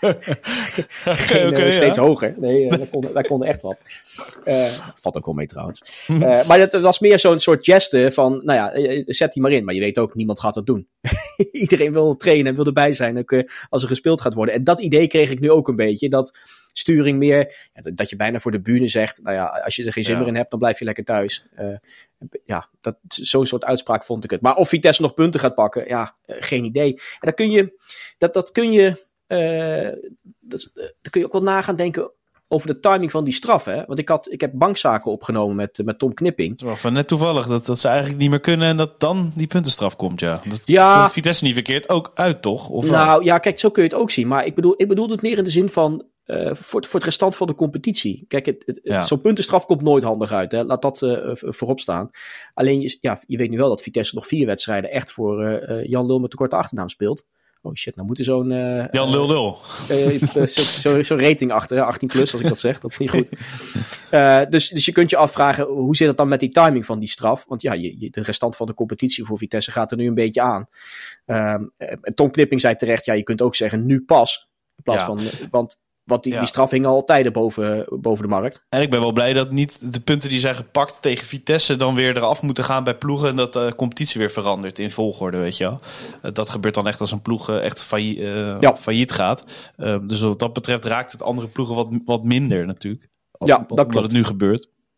Speaker 5: geen okay, uh, steeds ja. hoger. Nee, uh, wij, konden, wij konden echt wat. Uh, valt ook wel mee trouwens. Uh, maar het was meer zo'n soort geste van, nou ja, zet die maar in. Maar je weet ook, niemand gaat dat doen. Iedereen wil trainen en wil erbij zijn ook, uh, als er gespeeld gaat worden. En dat idee kreeg ik nu ook een beetje. Dat Sturing meer, ja, dat je bijna voor de bühne zegt, nou ja, als je er geen zin ja. meer in hebt, dan blijf je lekker thuis. Uh, ja, dat, zo'n soort uitspraak vond ik het. Maar of Vitesse nog punten gaat pakken, ja, uh, geen idee. En dan kun je, dat, dat kun je, uh, dat, uh, dan kun je ook wel na gaan denken over de timing van die straf, hè? Want ik, had, ik heb bankzaken opgenomen met, met Tom Knipping.
Speaker 4: Het is wel van net toevallig dat, dat ze eigenlijk niet meer kunnen en dat dan die puntenstraf komt, ja. Dat
Speaker 5: ja.
Speaker 4: komt Vitesse niet verkeerd ook uit, toch? Of
Speaker 5: nou
Speaker 4: wel?
Speaker 5: Ja, kijk, zo kun je het ook zien. Maar ik bedoel, ik bedoel het meer in de zin van uh, voor, voor het restant van de competitie. Kijk, het, het, ja. zo'n puntenstraf komt nooit handig uit, hè? Laat dat uh, voorop staan. Alleen, je, ja, je weet nu wel dat Vitesse nog vier wedstrijden echt voor uh, Jan Lul met de korte achternaam speelt. Oh shit, nou moet er zo'n... Uh,
Speaker 4: Jan Lul Lul.
Speaker 5: Uh, uh, Zo'n zo, zo rating achter, achttien plus als ik dat zeg. Dat is niet goed. Uh, dus, dus je kunt je afvragen, hoe zit het dan met die timing van die straf? Want ja, je, je, de restant van de competitie voor Vitesse gaat er nu een beetje aan. Uh, Tom Knipping zei terecht, ja, je kunt ook zeggen nu pas. In plaats ja. van... Want, Want die, ja. die straf hing al tijden boven, boven de markt.
Speaker 4: En ik ben wel blij dat niet de punten die zijn gepakt tegen Vitesse dan weer eraf moeten gaan bij ploegen. En dat de competitie weer verandert in volgorde, weet je wel. Dat gebeurt dan echt als een ploeg echt failliet, uh, ja. failliet gaat. Uh, dus wat dat betreft raakt het andere ploegen wat, wat minder natuurlijk.
Speaker 5: Ja, dat
Speaker 4: omdat
Speaker 5: klopt.
Speaker 4: het nu gebeurt.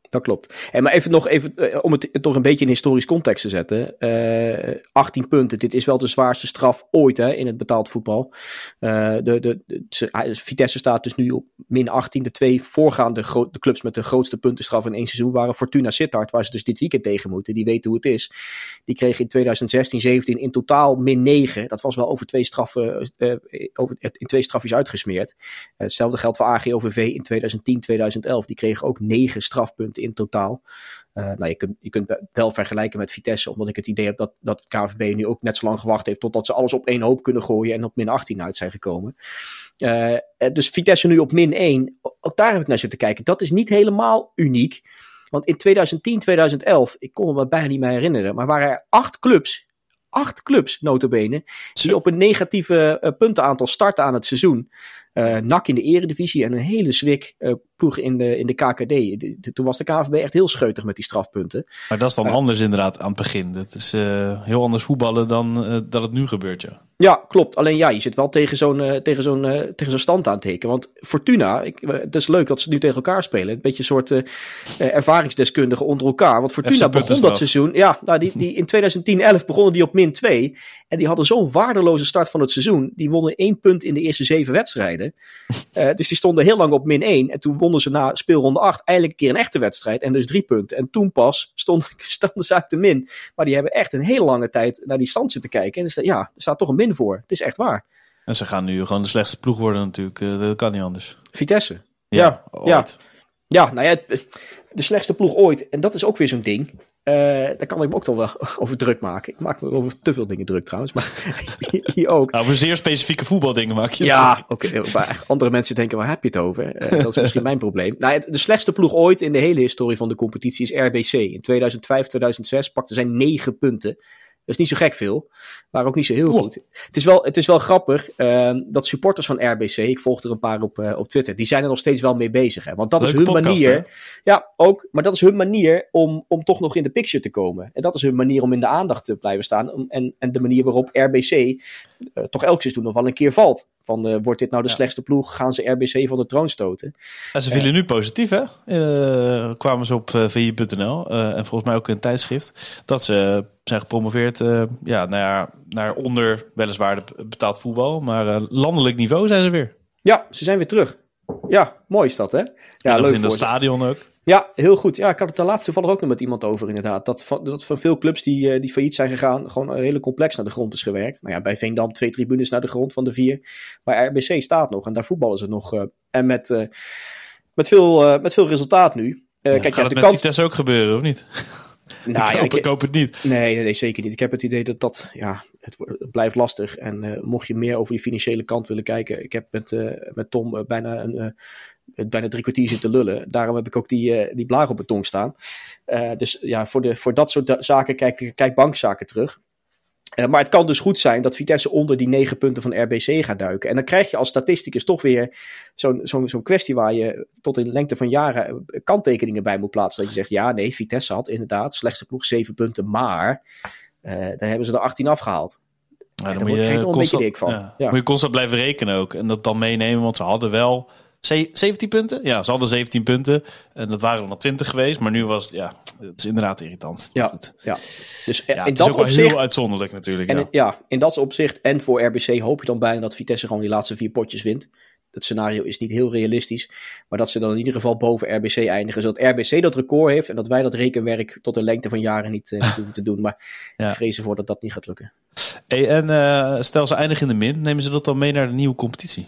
Speaker 5: Dat klopt. En maar even nog even, uh, om het toch een beetje in historisch context te zetten. Uh, achttien punten, dit is wel de zwaarste straf ooit hè, in het betaald voetbal. Uh, de, de, de, Vitesse staat dus nu op min achttien. De twee voorgaande gro- de clubs met de grootste puntenstraf in één seizoen waren Fortuna Sittard, waar ze dus dit weekend tegen moeten. Die weten hoe het is. Die kregen in twintig zestien zeventien in totaal min negen. Dat was wel over twee straffen, uh, over, in twee strafjes uitgesmeerd. Uh, hetzelfde geldt voor A G O V V in twintig tien twintig elf. Die kregen ook negen strafpunten in totaal. Uh, nou, je kunt, je kunt wel vergelijken met Vitesse, omdat ik het idee heb dat, dat K N V B nu ook net zo lang gewacht heeft totdat ze alles op één hoop kunnen gooien en op min achttien uit zijn gekomen. Uh, dus Vitesse nu op min één, ook daar heb ik naar zitten kijken. Dat is niet helemaal uniek, want in twintig tien twintig elf, ik kon me bijna niet meer herinneren, maar waren er acht clubs, acht clubs notabene, die op een negatieve uh, puntenaantal starten aan het seizoen. Uh, N A C in de eredivisie en een hele zwik uh, ploeg in de, in de K K D. De, de, toen was de K N V B echt heel scheutig met die strafpunten.
Speaker 4: Maar dat is dan
Speaker 5: uh,
Speaker 4: anders inderdaad aan het begin. Dat is uh, heel anders voetballen dan uh, dat het nu gebeurt, ja.
Speaker 5: Ja, klopt. Alleen ja, je zit wel tegen zo'n, uh, tegen zo'n, uh, tegen zo'n stand aan te tikken. Want Fortuna, ik, uh, het is leuk dat ze nu tegen elkaar spelen. Een beetje een soort uh, uh, ervaringsdeskundigen onder elkaar. Want Fortuna begon dat seizoen, ja, nou, die, die, in twintig tien elf begonnen die op min twee. En die hadden zo'n waardeloze start van het seizoen. Die wonnen één punt in de eerste zeven wedstrijden. Uh, dus die stonden heel lang op min één. En toen wonnen ze na speelronde acht eindelijk een keer een echte wedstrijd. En dus drie punten. En toen pas stonden, stonden ze uit de min. Maar die hebben echt een hele lange tijd naar die stand zitten kijken. En er, ja, er staat toch een min voor. Het is echt waar.
Speaker 4: En ze gaan nu gewoon de slechtste ploeg worden natuurlijk. Uh, dat kan niet anders.
Speaker 5: Vitesse.
Speaker 4: Ja,
Speaker 5: ja, ja. ja nou ja, de slechtste ploeg ooit. En dat is ook weer zo'n ding. Uh, daar kan ik me ook toch wel over druk maken. Ik maak me over te veel dingen druk trouwens. Maar hier ook.
Speaker 4: Nou, over zeer specifieke voetbaldingen maak je
Speaker 5: ja, oké. Okay. Andere mensen denken, waar heb je het over? Uh, dat is misschien mijn probleem. Nou, de slechtste ploeg ooit in de hele historie van de competitie is R B C. In tweeduizend vijf tweeduizend zes pakten zij negen punten. Dat is niet zo gek veel. Maar ook niet zo heel
Speaker 4: oh.
Speaker 5: goed. Het is wel, het is wel grappig uh, dat supporters van R B C, ik volg er een paar op, uh, op Twitter, die zijn er nog steeds wel mee bezig. Hè? Want dat Leuke is hun podcast, manier. Hè? Ja, ook. Maar dat is hun manier om, om toch nog in de picture te komen. En dat is hun manier om in de aandacht te blijven staan. En, en de manier waarop R B C uh, toch elk seizoen nog wel een keer valt. Van, uh, wordt dit nou de ja. slechtste ploeg? Gaan ze R B C van de troon stoten?
Speaker 4: En ze vielen uh, nu positief, hè? Uh, kwamen ze op uh, V I punt N L. Uh, en volgens mij ook in een tijdschrift. Dat ze zijn gepromoveerd uh, ja, naar, naar onder weliswaar de betaald voetbal. Maar uh, landelijk niveau zijn ze weer.
Speaker 5: Ja, ze zijn weer terug. Ja, mooi is dat, hè? Ja,
Speaker 4: en
Speaker 5: leuk
Speaker 4: in het stadion ook.
Speaker 5: Ja, heel goed. Ja, ik had het daar laatst toevallig ook nog met iemand over inderdaad. Dat van, dat van veel clubs die, die failliet zijn gegaan, gewoon een hele complex naar de grond is gewerkt. Nou ja, bij Veendam twee tribunes naar de grond van de vier. Maar R B C staat nog en daar voetballen ze nog. Uh, en met, uh, met, veel, uh, met veel resultaat nu. Uh,
Speaker 4: ja,
Speaker 5: kijk,
Speaker 4: gaat
Speaker 5: ja,
Speaker 4: het
Speaker 5: de
Speaker 4: met
Speaker 5: kans...
Speaker 4: Vitesse ook gebeuren, of niet?
Speaker 5: Nou,
Speaker 4: ik,
Speaker 5: ja,
Speaker 4: hoop,
Speaker 5: ik,
Speaker 4: ik hoop het niet.
Speaker 5: Nee, nee, nee, zeker niet. Ik heb het idee dat dat, ja, het, het blijft lastig. En uh, mocht je meer over die financiële kant willen kijken. Ik heb met, uh, met Tom uh, bijna een... Uh, bijna drie kwartier zitten lullen. Daarom heb ik ook die, uh, die blaar op mijn tong staan. Uh, dus ja, voor, de, voor dat soort da- zaken kijk, kijk bankzaken terug. Uh, maar het kan dus goed zijn dat Vitesse onder die negen punten van R B C gaat duiken. En dan krijg je als statisticus toch weer zo'n, zo'n, zo'n kwestie waar je tot in de lengte van jaren kanttekeningen bij moet plaatsen. Dat je zegt, ja nee, Vitesse had inderdaad slechtste ploeg zeven punten, maar uh, daar hebben ze er achttien afgehaald.
Speaker 4: Ja, dan
Speaker 5: daar
Speaker 4: moet je,
Speaker 5: je
Speaker 4: constant,
Speaker 5: een beetje dik van.
Speaker 4: Ja,
Speaker 5: ja.
Speaker 4: moet je constant blijven rekenen ook. En dat dan meenemen, want ze hadden wel zeventien punten? Ja, ze hadden zeventien punten. En dat waren er nog twintig geweest. Maar nu was het, ja, het is inderdaad irritant.
Speaker 5: Ja,
Speaker 4: goed.
Speaker 5: ja. Dus
Speaker 4: ja,
Speaker 5: in
Speaker 4: het
Speaker 5: dat
Speaker 4: is ook wel
Speaker 5: opzicht,
Speaker 4: heel uitzonderlijk natuurlijk.
Speaker 5: En
Speaker 4: ja.
Speaker 5: in, ja, in dat opzicht en voor R B C hoop je dan bijna dat Vitesse gewoon die laatste vier potjes wint. Dat scenario is niet heel realistisch. Maar dat ze dan in ieder geval boven R B C eindigen. Zodat R B C dat record heeft. En dat wij dat rekenwerk tot een lengte van jaren niet, uh, niet hoeven te doen. Maar ja. ik vrees ervoor dat dat niet gaat lukken.
Speaker 4: Hey, en uh, stel ze eindigen in de min. Nemen ze dat dan mee naar de nieuwe competitie?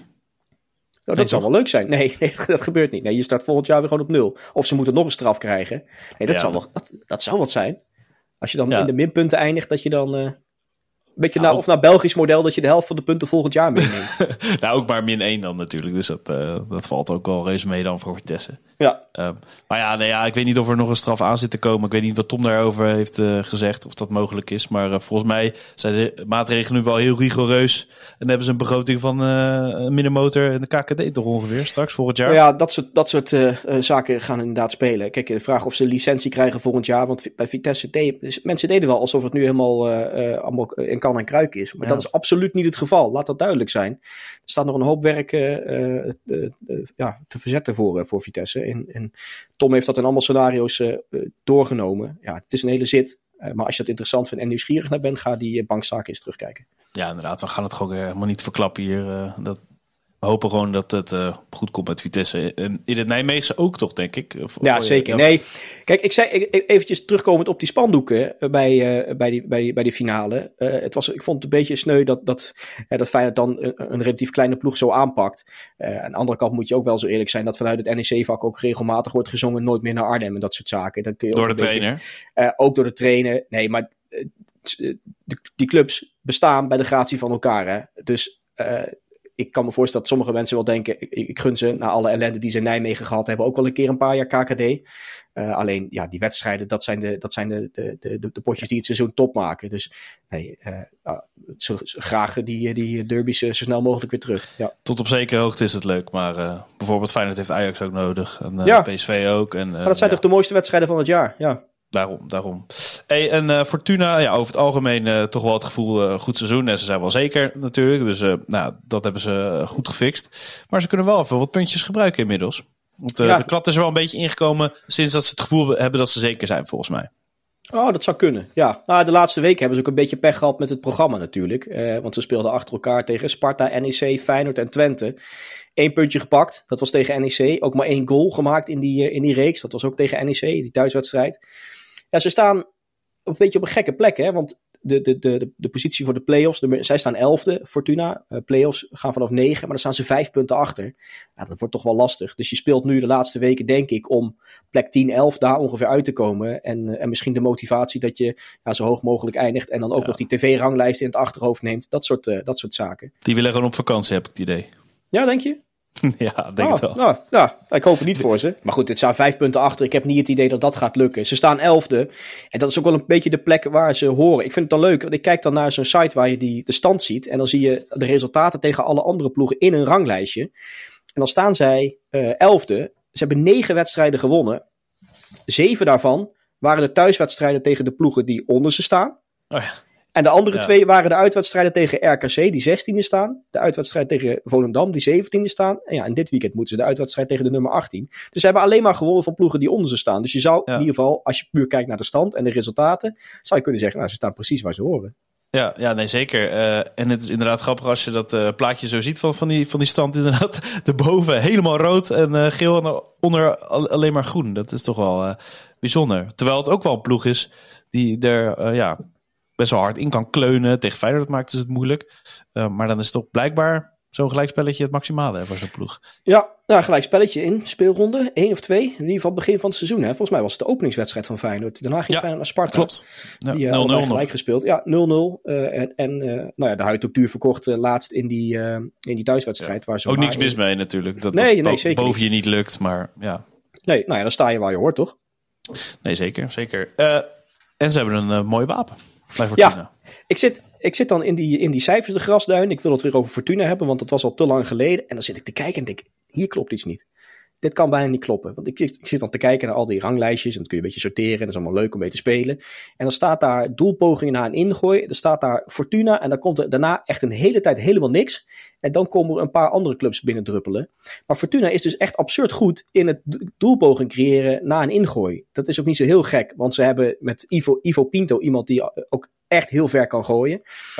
Speaker 5: Nou, dat nee, zou wel leuk zijn. Nee, nee, dat gebeurt niet. Nee, je start volgend jaar weer gewoon op nul. Of ze moeten nog een straf krijgen. Nee, dat, ja. zou, wel, dat, dat zou wat zijn. Als je dan ja. in de minpunten eindigt, dat je dan... Uh, een beetje nou, na, of naar Belgisch model, dat je de helft van de punten volgend jaar meeneemt.
Speaker 4: Nou, ook maar min één dan natuurlijk. Dus dat, uh, dat valt ook wel reuze mee dan voor Vitesse.
Speaker 5: Ja.
Speaker 4: Um, maar ja, nee, ja, ik weet niet of er nog een straf aan zit te komen. Ik weet niet wat Tom daarover heeft uh, gezegd. Of dat mogelijk is. Maar uh, volgens mij zijn de maatregelen nu wel heel rigoureus. En hebben ze een begroting van uh, een middenmotor en de K K D toch ongeveer straks volgend jaar?
Speaker 5: Ja, dat soort, dat soort uh, zaken gaan inderdaad spelen. Kijk, de vraag of ze licentie krijgen volgend jaar. Want bij Vitesse, de, mensen deden wel alsof het nu helemaal uh, uh, allemaal in kan en kruik is. Maar ja. dat is absoluut niet het geval. Laat dat duidelijk zijn. Er staat nog een hoop werk uh, uh, uh, uh, ja, te verzetten voor, uh, voor Vitesse. in, in, Tom heeft dat in allemaal scenario's uh, doorgenomen. Ja, het is een hele zit. Uh, maar als je dat interessant vindt en nieuwsgierig naar bent, ga die uh, bankzaken eens terugkijken.
Speaker 4: Ja, inderdaad. We gaan het gewoon helemaal niet verklappen hier. Uh, dat... We hopen gewoon dat het uh, goed komt met Vitesse. En in het Nijmeegse ook toch, denk ik? Of,
Speaker 5: ja,
Speaker 4: of,
Speaker 5: zeker.
Speaker 4: Ja.
Speaker 5: Nee, kijk, ik zei eventjes terugkomend op die spandoeken bij, uh, bij, die, bij, bij die finale. Uh, het was, ik vond het een beetje sneu dat, dat, uh, dat Feyenoord dan een, een relatief kleine ploeg zo aanpakt. Uh, aan de andere kant moet je ook wel zo eerlijk zijn dat vanuit het N E C-vak ook regelmatig wordt gezongen nooit meer naar Arnhem en dat soort zaken. Dat kun je
Speaker 4: door
Speaker 5: ook
Speaker 4: de
Speaker 5: beetje,
Speaker 4: trainer?
Speaker 5: Uh, ook door de trainer. Nee, maar uh, die, die clubs bestaan bij de gratie van elkaar. Hè? Dus... Uh, Ik kan me voorstellen dat sommige mensen wel denken... Ik, ik gun ze, na alle ellende die ze in Nijmegen gehad hebben... ook wel een keer een paar jaar K K D. Uh, alleen, ja, die wedstrijden... dat zijn de, dat zijn de, de, de, de potjes die het seizoen top maken. Dus nee, uh, uh, zo, zo, graag die, die derbies uh, zo snel mogelijk weer terug. Ja.
Speaker 4: Tot op zekere hoogte is het leuk. Maar uh, bijvoorbeeld Feyenoord heeft Ajax ook nodig. En uh,
Speaker 5: ja.
Speaker 4: P S V ook. En, uh,
Speaker 5: maar dat zijn
Speaker 4: ja.
Speaker 5: toch de mooiste wedstrijden van het jaar? Ja.
Speaker 4: Daarom, daarom. Hey, en uh, Fortuna, ja, over het algemeen uh, toch wel het gevoel uh, goed seizoen. En ze zijn wel zeker natuurlijk. Dus uh, nou, dat hebben ze uh, goed gefixt. Maar ze kunnen wel even wat puntjes gebruiken inmiddels. Want uh, ja. de klad is er wel een beetje ingekomen sinds dat ze het gevoel hebben dat ze zeker zijn, volgens mij.
Speaker 5: Oh, dat zou kunnen, ja. Nou, de laatste weken hebben ze ook een beetje pech gehad met het programma natuurlijk. Uh, want ze speelden achter elkaar tegen Sparta, N E C, Feyenoord en Twente. Eén puntje gepakt, dat was tegen N E C. Ook maar één goal gemaakt in die, uh, in die reeks. Dat was ook tegen N E C, die thuiswedstrijd. Ja, ze staan een beetje op een gekke plek, hè. Want de, de, de, de positie voor de play-offs, de, zij staan elfde, Fortuna. Uh, play-offs gaan vanaf negen, maar dan staan ze vijf punten achter. Ja, dat wordt toch wel lastig. Dus je speelt nu de laatste weken, denk ik, om plek tien, elf daar ongeveer uit te komen. En, uh, en misschien de motivatie dat je ja, zo hoog mogelijk eindigt. En dan ook ja. nog die tv-ranglijst in het achterhoofd neemt. Dat soort, uh, dat soort zaken.
Speaker 4: Die willen gewoon op vakantie, heb ik het idee.
Speaker 5: Ja, denk je?
Speaker 4: Ja, denk
Speaker 5: oh,
Speaker 4: het wel.
Speaker 5: Nou, nou, ik hoop het niet voor ze. Maar goed, het staan vijf punten achter. Ik heb niet het idee dat dat gaat lukken. Ze staan elfde. En dat is ook wel een beetje de plek waar ze horen. Ik vind het dan leuk, want ik kijk dan naar zo'n site waar je die, de stand ziet. En dan zie je de resultaten tegen alle andere ploegen in een ranglijstje. En dan staan zij uh, elfde. Ze hebben negen wedstrijden gewonnen. Zeven daarvan waren de thuiswedstrijden tegen de ploegen die onder ze staan. Oh ja. En de andere ja. twee waren de uitwedstrijden tegen R K C, die zestiende staan. De uitwedstrijd tegen Volendam, die zeventiende staan. En ja, en dit weekend moeten ze de uitwedstrijd tegen de nummer achttien. Dus ze hebben alleen maar gewonnen van ploegen die onder ze staan. Dus je zou ja. in ieder geval, als je puur kijkt naar de stand en de resultaten, zou je kunnen zeggen, nou, ze staan precies waar ze horen.
Speaker 4: Ja, ja, nee, zeker. Uh, en het is inderdaad grappig als je dat uh, plaatje zo ziet van, van, die, van die stand. Inderdaad, de boven helemaal rood en uh, geel en onder alleen maar groen. Dat is toch wel uh, bijzonder. Terwijl het ook wel een ploeg is die er, uh, ja... best wel hard in kan kleunen. Tegen Feyenoord maakt het moeilijk. Uh, maar dan is het toch blijkbaar zo'n gelijkspelletje het maximale hè, voor zo'n ploeg.
Speaker 5: Ja, nou, gelijkspelletje in speelronde. één of twee. In ieder geval begin van het seizoen. Hè. Volgens mij was het de openingswedstrijd van Feyenoord. Daarna ging ja, Feyenoord naar Sparta.
Speaker 4: Klopt. Ja,
Speaker 5: die uh,
Speaker 4: nul nul
Speaker 5: gelijk
Speaker 4: nog.
Speaker 5: gespeeld. Ja, nul nul. Uh, en en uh, nou ja, de huid ook duur verkocht uh, laatst in die, uh, in die thuiswedstrijd.
Speaker 4: Ja.
Speaker 5: Waar ze
Speaker 4: ook niks
Speaker 5: in...
Speaker 4: mis mee natuurlijk. Dat
Speaker 5: nee,
Speaker 4: dat
Speaker 5: nee,
Speaker 4: bo-
Speaker 5: zeker
Speaker 4: boven
Speaker 5: niet.
Speaker 4: je niet lukt. Maar ja.
Speaker 5: Nee, nou ja, dan sta je waar je hoort, toch?
Speaker 4: Nee, zeker. zeker. Uh, en ze hebben een uh, mooi wapen. Bij Fortuna.
Speaker 5: Ja, ik zit, ik zit dan in die, in die cijfers, de grasduin. Ik wil het weer over Fortuna hebben, want dat was al te lang geleden. En dan zit ik te kijken en denk, hier klopt iets niet. Dit kan bijna niet kloppen. Want ik, ik zit dan te kijken naar al die ranglijstjes. En dan kun je een beetje sorteren. En dat is allemaal leuk om mee te spelen. En dan staat daar doelpogingen na een ingooi. Er staat daar Fortuna. En dan komt er daarna echt een hele tijd helemaal niks. En dan komen er een paar andere clubs binnendruppelen. Maar Fortuna is dus echt absurd goed in het doelpoging creëren na een ingooi. Dat is ook niet zo heel gek. Want ze hebben met Ivo, Ivo Pinto iemand die ook echt heel ver kan gooien. Ja.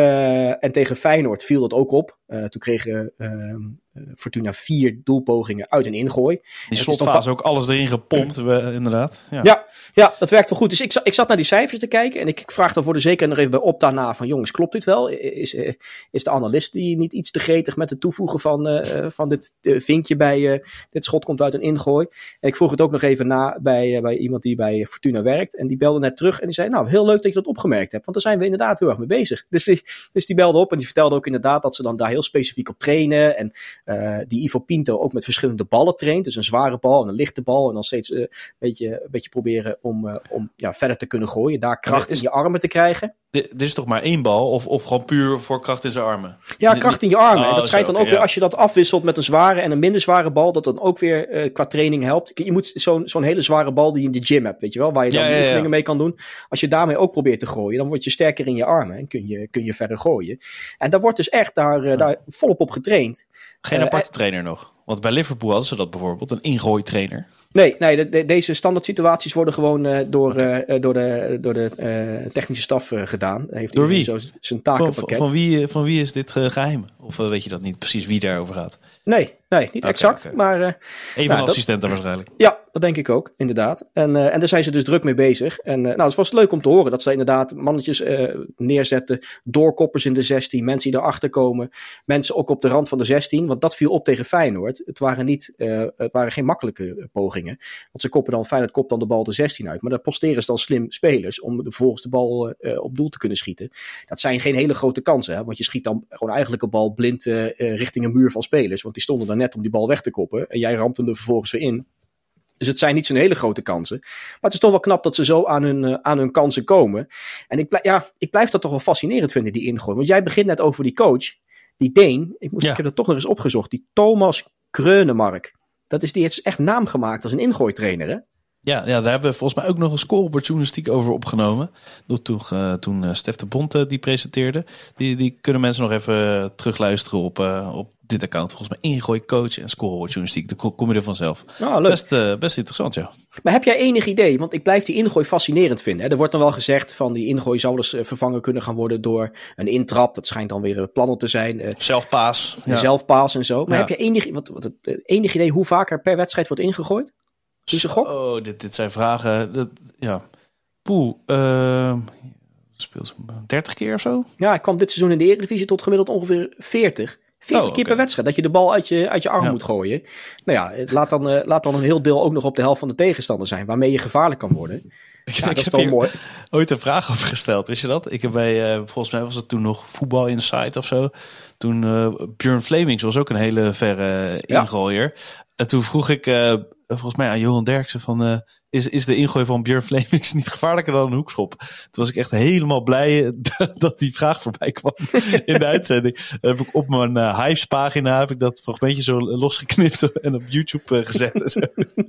Speaker 5: Uh, en tegen Feyenoord viel dat ook op. Uh, toen kregen uh, Fortuna vier doelpogingen uit een ingooi.
Speaker 4: Die slotfase va- ook alles erin gepompt, we, inderdaad. Ja.
Speaker 5: Ja, ja, dat werkt wel goed. Dus ik, ik zat naar die cijfers te kijken. En ik, ik vraag dan voor de zekerheid nog even bij Opta na van jongens, klopt dit wel? Is, is de analist die niet iets te gretig met het toevoegen van, uh, van dit uh, vinkje bij uh, dit schot komt uit een ingooi? En ik vroeg het ook nog even na bij, uh, bij iemand die bij Fortuna werkt. En die belde net terug en die zei, nou, heel leuk dat je dat opgemerkt hebt. Want daar zijn we inderdaad heel erg mee bezig. Dus die, dus die belde op en die vertelde ook inderdaad dat ze dan daar heel specifiek op trainen. En uh, die Ivo Pinto ook met verschillende ballen traint. Dus een zware bal en een lichte bal. En dan steeds uh, een, beetje, een beetje proberen om, uh, om ja, verder te kunnen gooien. Daar kracht is, in je armen te krijgen.
Speaker 4: Dit is toch maar één bal? Of, of gewoon puur voor kracht in zijn armen?
Speaker 5: Ja, kracht in je armen.
Speaker 4: Oh,
Speaker 5: en dat schijnt
Speaker 4: zo,
Speaker 5: dan
Speaker 4: okay,
Speaker 5: ook weer,
Speaker 4: ja.
Speaker 5: als je dat afwisselt met een zware en een minder zware bal, dat dan ook weer uh, qua training helpt. Je moet zo'n, zo'n hele zware bal die je in de gym hebt, weet je wel, waar je dan ja, ja, ja. oefeningen mee kan doen. Als je daarmee ook probeert te gooien, dan word je sterker in je armen en kun je, kun je verder gooien. En daar wordt dus echt daar, uh, daar volop op getraind.
Speaker 4: Geen
Speaker 5: uh,
Speaker 4: aparte
Speaker 5: uh,
Speaker 4: trainer nog? Want bij Liverpool hadden ze dat bijvoorbeeld, een ingooitrainer.
Speaker 5: Nee, nee de, de, deze standaard situaties worden gewoon uh, door, uh, door de, door de uh, technische staf uh, gedaan. Heeft
Speaker 4: door wie?
Speaker 5: Zo zijn takenpakket.
Speaker 4: Van, van, van, wie, van wie is dit uh, geheim? Of uh, weet je dat niet precies wie daarover gaat?
Speaker 5: Nee, nee niet okay, exact. Okay. Maar, uh,
Speaker 4: Een van nou, de assistenten dat, waarschijnlijk.
Speaker 5: Ja, dat denk ik ook, inderdaad. En, uh, en daar zijn ze dus druk mee bezig. En uh, nou, het was leuk om te horen dat ze inderdaad mannetjes uh, neerzetten. Doorkoppers in de zestien, mensen die erachter komen. Mensen ook op de rand van de zestien. Want dat viel op tegen Feyenoord. Het waren, niet, uh, het waren geen makkelijke pogingen. Want ze koppen dan, Feyenoord kopt dan de bal de zestien uit. Maar daar posteren ze dan slim spelers om vervolgens de bal uh, op doel te kunnen schieten. Dat zijn geen hele grote kansen. Hè? Want je schiet dan gewoon eigenlijk een bal blind uh, richting een muur van spelers. Want die stonden daar net om die bal weg te koppen. En jij ramt hem er vervolgens weer in. Dus het zijn niet zo'n hele grote kansen. Maar het is toch wel knap dat ze zo aan hun, uh, aan hun kansen komen. En ik, blijf, ja, ik blijf dat toch wel fascinerend vinden, die ingooi. Want jij begint net over die coach, die Deen. Ik, moest, ja. ik heb dat toch nog eens opgezocht. Die Thomas Kreunemark. Dat is die heeft echt naam gemaakt als een ingooitrainer, hè?
Speaker 4: Ja, ja, daar hebben we volgens mij ook nog een scorebordjournalistiek over opgenomen. Toen, uh, toen uh, Stef de Bond uh, die presenteerde. Die, die kunnen mensen nog even uh, terugluisteren op, uh, op dit account. Volgens mij ingooi coach en scorebordjournalistiek. Daar kom je er vanzelf. Oh, leuk. Best, uh, best interessant, ja.
Speaker 5: Maar heb jij enig idee? Want ik blijf die ingooi fascinerend vinden. Hè? Er wordt dan wel gezegd van die ingooi zou dus vervangen kunnen gaan worden door een intrap. Dat schijnt dan weer plannen te zijn. Uh,
Speaker 4: zelfpaas.
Speaker 5: Ja. Zelfpaas en zo. Maar ja. heb je enig, wat, wat, enig idee hoe vaak er per wedstrijd wordt ingegooid?
Speaker 4: Oh, dit, dit zijn vragen. Dat, ja. Poeh, uh, speelt dertig keer of zo?
Speaker 5: Ja, ik kwam dit seizoen in de Eredivisie tot gemiddeld ongeveer veertig. veertig oh, keer okay. per wedstrijd. Dat je de bal uit je, uit je arm ja. moet gooien. Nou ja, laat dan, uh, laat dan een heel deel ook nog op de helft van de tegenstander zijn. Waarmee je gevaarlijk kan worden. Ja, dat is toch mooi.
Speaker 4: Ooit een vraag over gesteld, wist je dat? Ik heb bij, uh, volgens mij was het toen nog Voetbal Insight of zo. Toen uh, Björn Flemings was ook een hele verre uh, ingooier. Ja. En toen vroeg ik... Uh, volgens mij aan Johan Derksen van... Uh, is, is de ingooi van Björn Flemings niet gevaarlijker dan een hoekschop? Toen was ik echt helemaal blij dat die vraag voorbij kwam in de uitzending. Dan heb ik op mijn uh, Hives pagina heb ik dat fragmentje zo losgeknipt en op YouTube uh, gezet. En zo.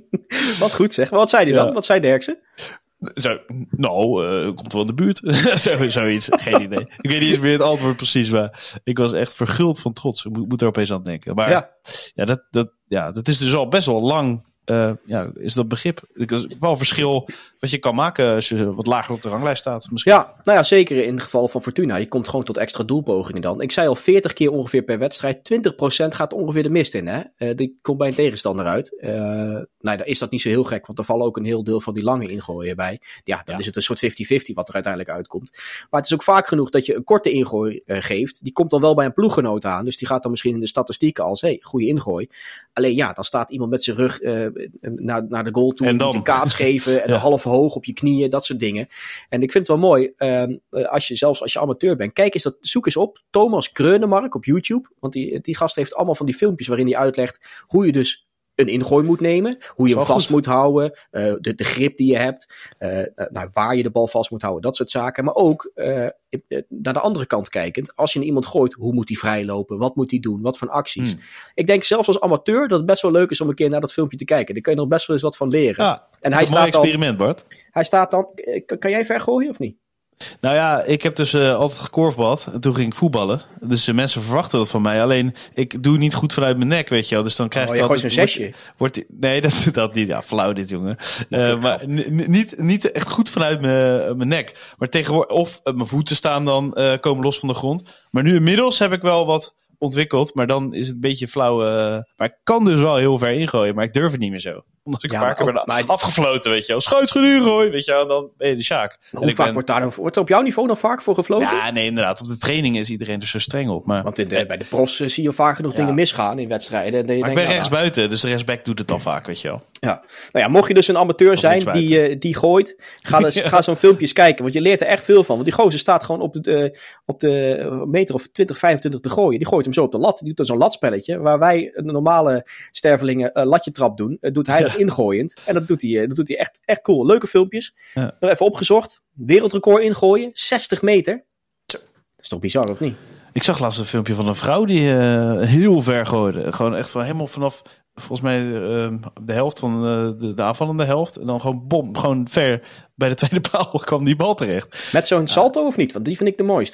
Speaker 5: Wat goed zeg. Maar wat zei hij dan? Ja. Wat zei Derksen?
Speaker 4: Zo, nou, uh, komt wel in de buurt. zo, zoiets, geen idee. Ik weet niet eens meer het antwoord precies, maar ik was echt verguld van trots. Ik moet, moet er opeens aan denken. Maar ja, ja, dat, dat, ja, dat is dus al best wel lang... Uh, ja, is dat begrip. Het is wel een verschil wat je kan maken als je wat lager op de ranglijst staat. Misschien.
Speaker 5: Ja, nou ja, zeker in het geval van Fortuna. Je komt gewoon tot extra doelpogingen dan. Ik zei al veertig keer ongeveer per wedstrijd. twintig procent gaat ongeveer de mist in. Hè? Uh, die komt bij een tegenstander uit. Uh, nou, dan is dat niet zo heel gek, want er vallen ook een heel deel van die lange ingooien bij. Ja, dan ja. is het een soort vijftig vijftig wat er uiteindelijk uitkomt. Maar het is ook vaak genoeg dat je een korte ingooi uh, geeft. Die komt dan wel bij een ploeggenoot aan. Dus die gaat dan misschien in de statistieken als, hé, hey, goede ingooi. Alleen ja, dan staat iemand met zijn rug uh, naar, naar de goal toe. En dan moet je kaats geven en ja. half hoog op je knieën, dat soort dingen. En ik vind het wel mooi, um, als je zelfs als je amateur bent, kijk eens dat, zoek eens op Thomas Kreunemark op YouTube. Want die, die gast heeft allemaal van die filmpjes waarin hij uitlegt hoe je dus een ingooi moet nemen, hoe je hem vast goed. moet houden, uh, de, de grip die je hebt, uh, nou, waar je de bal vast moet houden, dat soort zaken. Maar ook uh, naar de andere kant kijkend, als je naar iemand gooit, hoe moet hij vrijlopen, wat moet hij doen, wat voor acties. Hmm. Ik denk zelfs als amateur dat het best wel leuk is om een keer naar dat filmpje te kijken. Daar kun je nog best wel eens wat van leren.
Speaker 4: Ja, en hij een staat mooi experiment, dan, Bart.
Speaker 5: Hij staat dan, kan, kan jij ver gooien of niet?
Speaker 4: Nou ja, ik heb dus uh, altijd gekorfbald. En toen ging ik voetballen. Dus uh, mensen verwachten dat van mij. Alleen, ik doe niet goed vanuit mijn nek, weet je wel. Dus dan krijg
Speaker 5: oh,
Speaker 4: ik
Speaker 5: je altijd... Gooit zo'n zesje.
Speaker 4: Wordt, wordt, nee, dat, dat niet. Ja, flauw dit, jongen. Uh, maar n- niet, niet echt goed vanuit mijn, mijn nek. Maar tegenwoordig... Of uh, mijn voeten staan dan, uh, komen los van de grond. Maar nu inmiddels heb ik wel wat ontwikkeld. Maar dan is het een beetje flauw. Uh, maar ik kan dus wel heel ver ingooien. Maar ik durf het niet meer zo. Omdat ik ja, een paar keer ben maar... afgefloten, weet je wel. Schuitsgeduur gooi, weet je wel. Dan ben je de Sjaak.
Speaker 5: Hoe vaak ben... wordt daar wordt er op jouw niveau nog vaak voor gefloten?
Speaker 4: Ja, nee, inderdaad. Op de training is iedereen er zo streng op. Maar...
Speaker 5: Want in de, bij de profs uh, zie je vaak genoeg ja. dingen misgaan in wedstrijden.
Speaker 4: Maar ik ben rechtsbuiten, dus de rechtsback doet het al vaak, weet je wel.
Speaker 5: Ja. Nou ja, mocht je dus een amateur zijn die, uh, die gooit, ga, dus, ja. ga zo'n filmpjes kijken. Want je leert er echt veel van. Want die gozer staat gewoon op de, uh, op de meter of twintig, vijfentwintig te gooien. Die gooit hem zo op de lat. Die doet dan zo'n latspelletje. Waar wij de normale stervelingen uh, latje trap doen, uh, doet hij dat ingooiend. En dat doet hij, dat doet hij echt, echt cool. Leuke filmpjes. Ja. Nog even opgezocht. Wereldrecord ingooien. zestig meter. Dat is toch bizar, of niet?
Speaker 4: Ik zag laatst een filmpje van een vrouw die uh, heel ver gooide. Gewoon echt van helemaal vanaf, volgens mij, uh, de helft van uh, de, de aanvallende helft. En dan gewoon bom, gewoon ver bij de tweede paal kwam die bal terecht.
Speaker 5: Met zo'n salto ja. of niet? Want die vind ik de mooiste.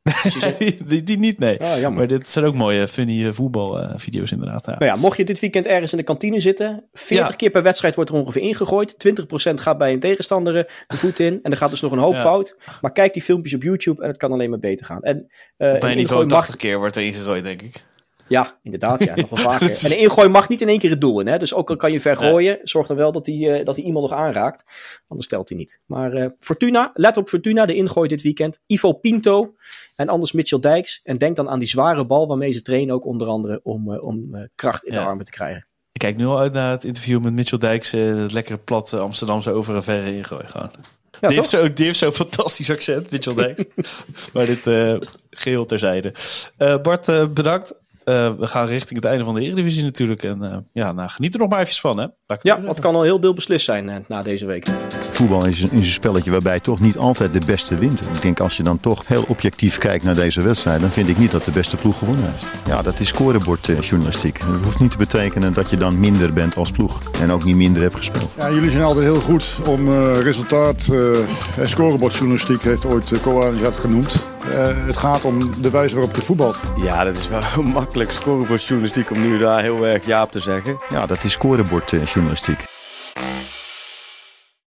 Speaker 4: die, die niet, nee.
Speaker 5: Ah, jammer.
Speaker 4: Maar dit zijn ook mooie, funny voetbalvideo's inderdaad. Ja.
Speaker 5: Nou ja, mocht je dit weekend ergens in de kantine zitten, veertig
Speaker 4: Ja.
Speaker 5: keer per wedstrijd wordt er ongeveer ingegooid. twintig procent gaat bij een tegenstander de voet in. En er gaat dus nog een hoop
Speaker 4: Ja.
Speaker 5: fout. Maar kijk die filmpjes op YouTube en het kan alleen maar beter gaan. En, uh,
Speaker 4: Bij
Speaker 5: een
Speaker 4: een niveau
Speaker 5: ingooi mag-
Speaker 4: tachtig keer wordt er ingegooid, denk ik.
Speaker 5: Ja, inderdaad. Ja, nog wel vaker.
Speaker 4: Dat is-
Speaker 5: En een ingooi mag niet in één keer het doel in. Hè? Dus ook al kan je ver gooien, zorg dan wel dat hij uh, dat hij iemand nog aanraakt. Anders stelt hij niet. Maar uh, Fortuna, let op Fortuna, de ingooi dit weekend. Ivo Pinto en anders Mitchell Dijks. En denk dan aan die zware bal waarmee ze trainen ook onder andere om, uh, om uh, kracht in
Speaker 4: Ja.
Speaker 5: de armen te krijgen.
Speaker 4: Ik kijk nu al uit naar het interview met Mitchell Dijks. Uh, het lekkere plat uh, Amsterdamse over een verre ingooi gewoon.
Speaker 5: Ja,
Speaker 4: die, heeft
Speaker 5: toch?
Speaker 4: zo, die heeft zo'n fantastisch accent, Mitchell Dijks. Maar dit uh, geheel terzijde. Uh, Bart, uh, bedankt. Uh, we gaan richting het einde van de Eredivisie natuurlijk. En uh, ja, nou, geniet er nog maar even van, hè? Laat ik het zo
Speaker 5: Ja,
Speaker 4: zeggen.
Speaker 5: dat kan al heel beslist zijn uh, na deze week.
Speaker 1: Voetbal is een, is een spelletje waarbij toch niet altijd de beste wint. Ik denk als je dan toch heel objectief kijkt naar deze wedstrijd, dan vind ik niet dat de beste ploeg gewonnen heeft. Ja, dat is scorebordjournalistiek. Dat hoeft niet te betekenen dat je dan minder bent als ploeg. En ook niet minder hebt gespeeld.
Speaker 2: Ja, jullie zijn altijd heel goed om uh, resultaat. Uh, scorebordjournalistiek heeft ooit uh, Koan dat genoemd. Uh, het gaat om de wijze waarop je voetbalt.
Speaker 3: Ja, dat is wel makkelijk scorebordjournalistiek om nu daar heel erg ja op te zeggen.
Speaker 1: Ja, dat is scorebordjournalistiek.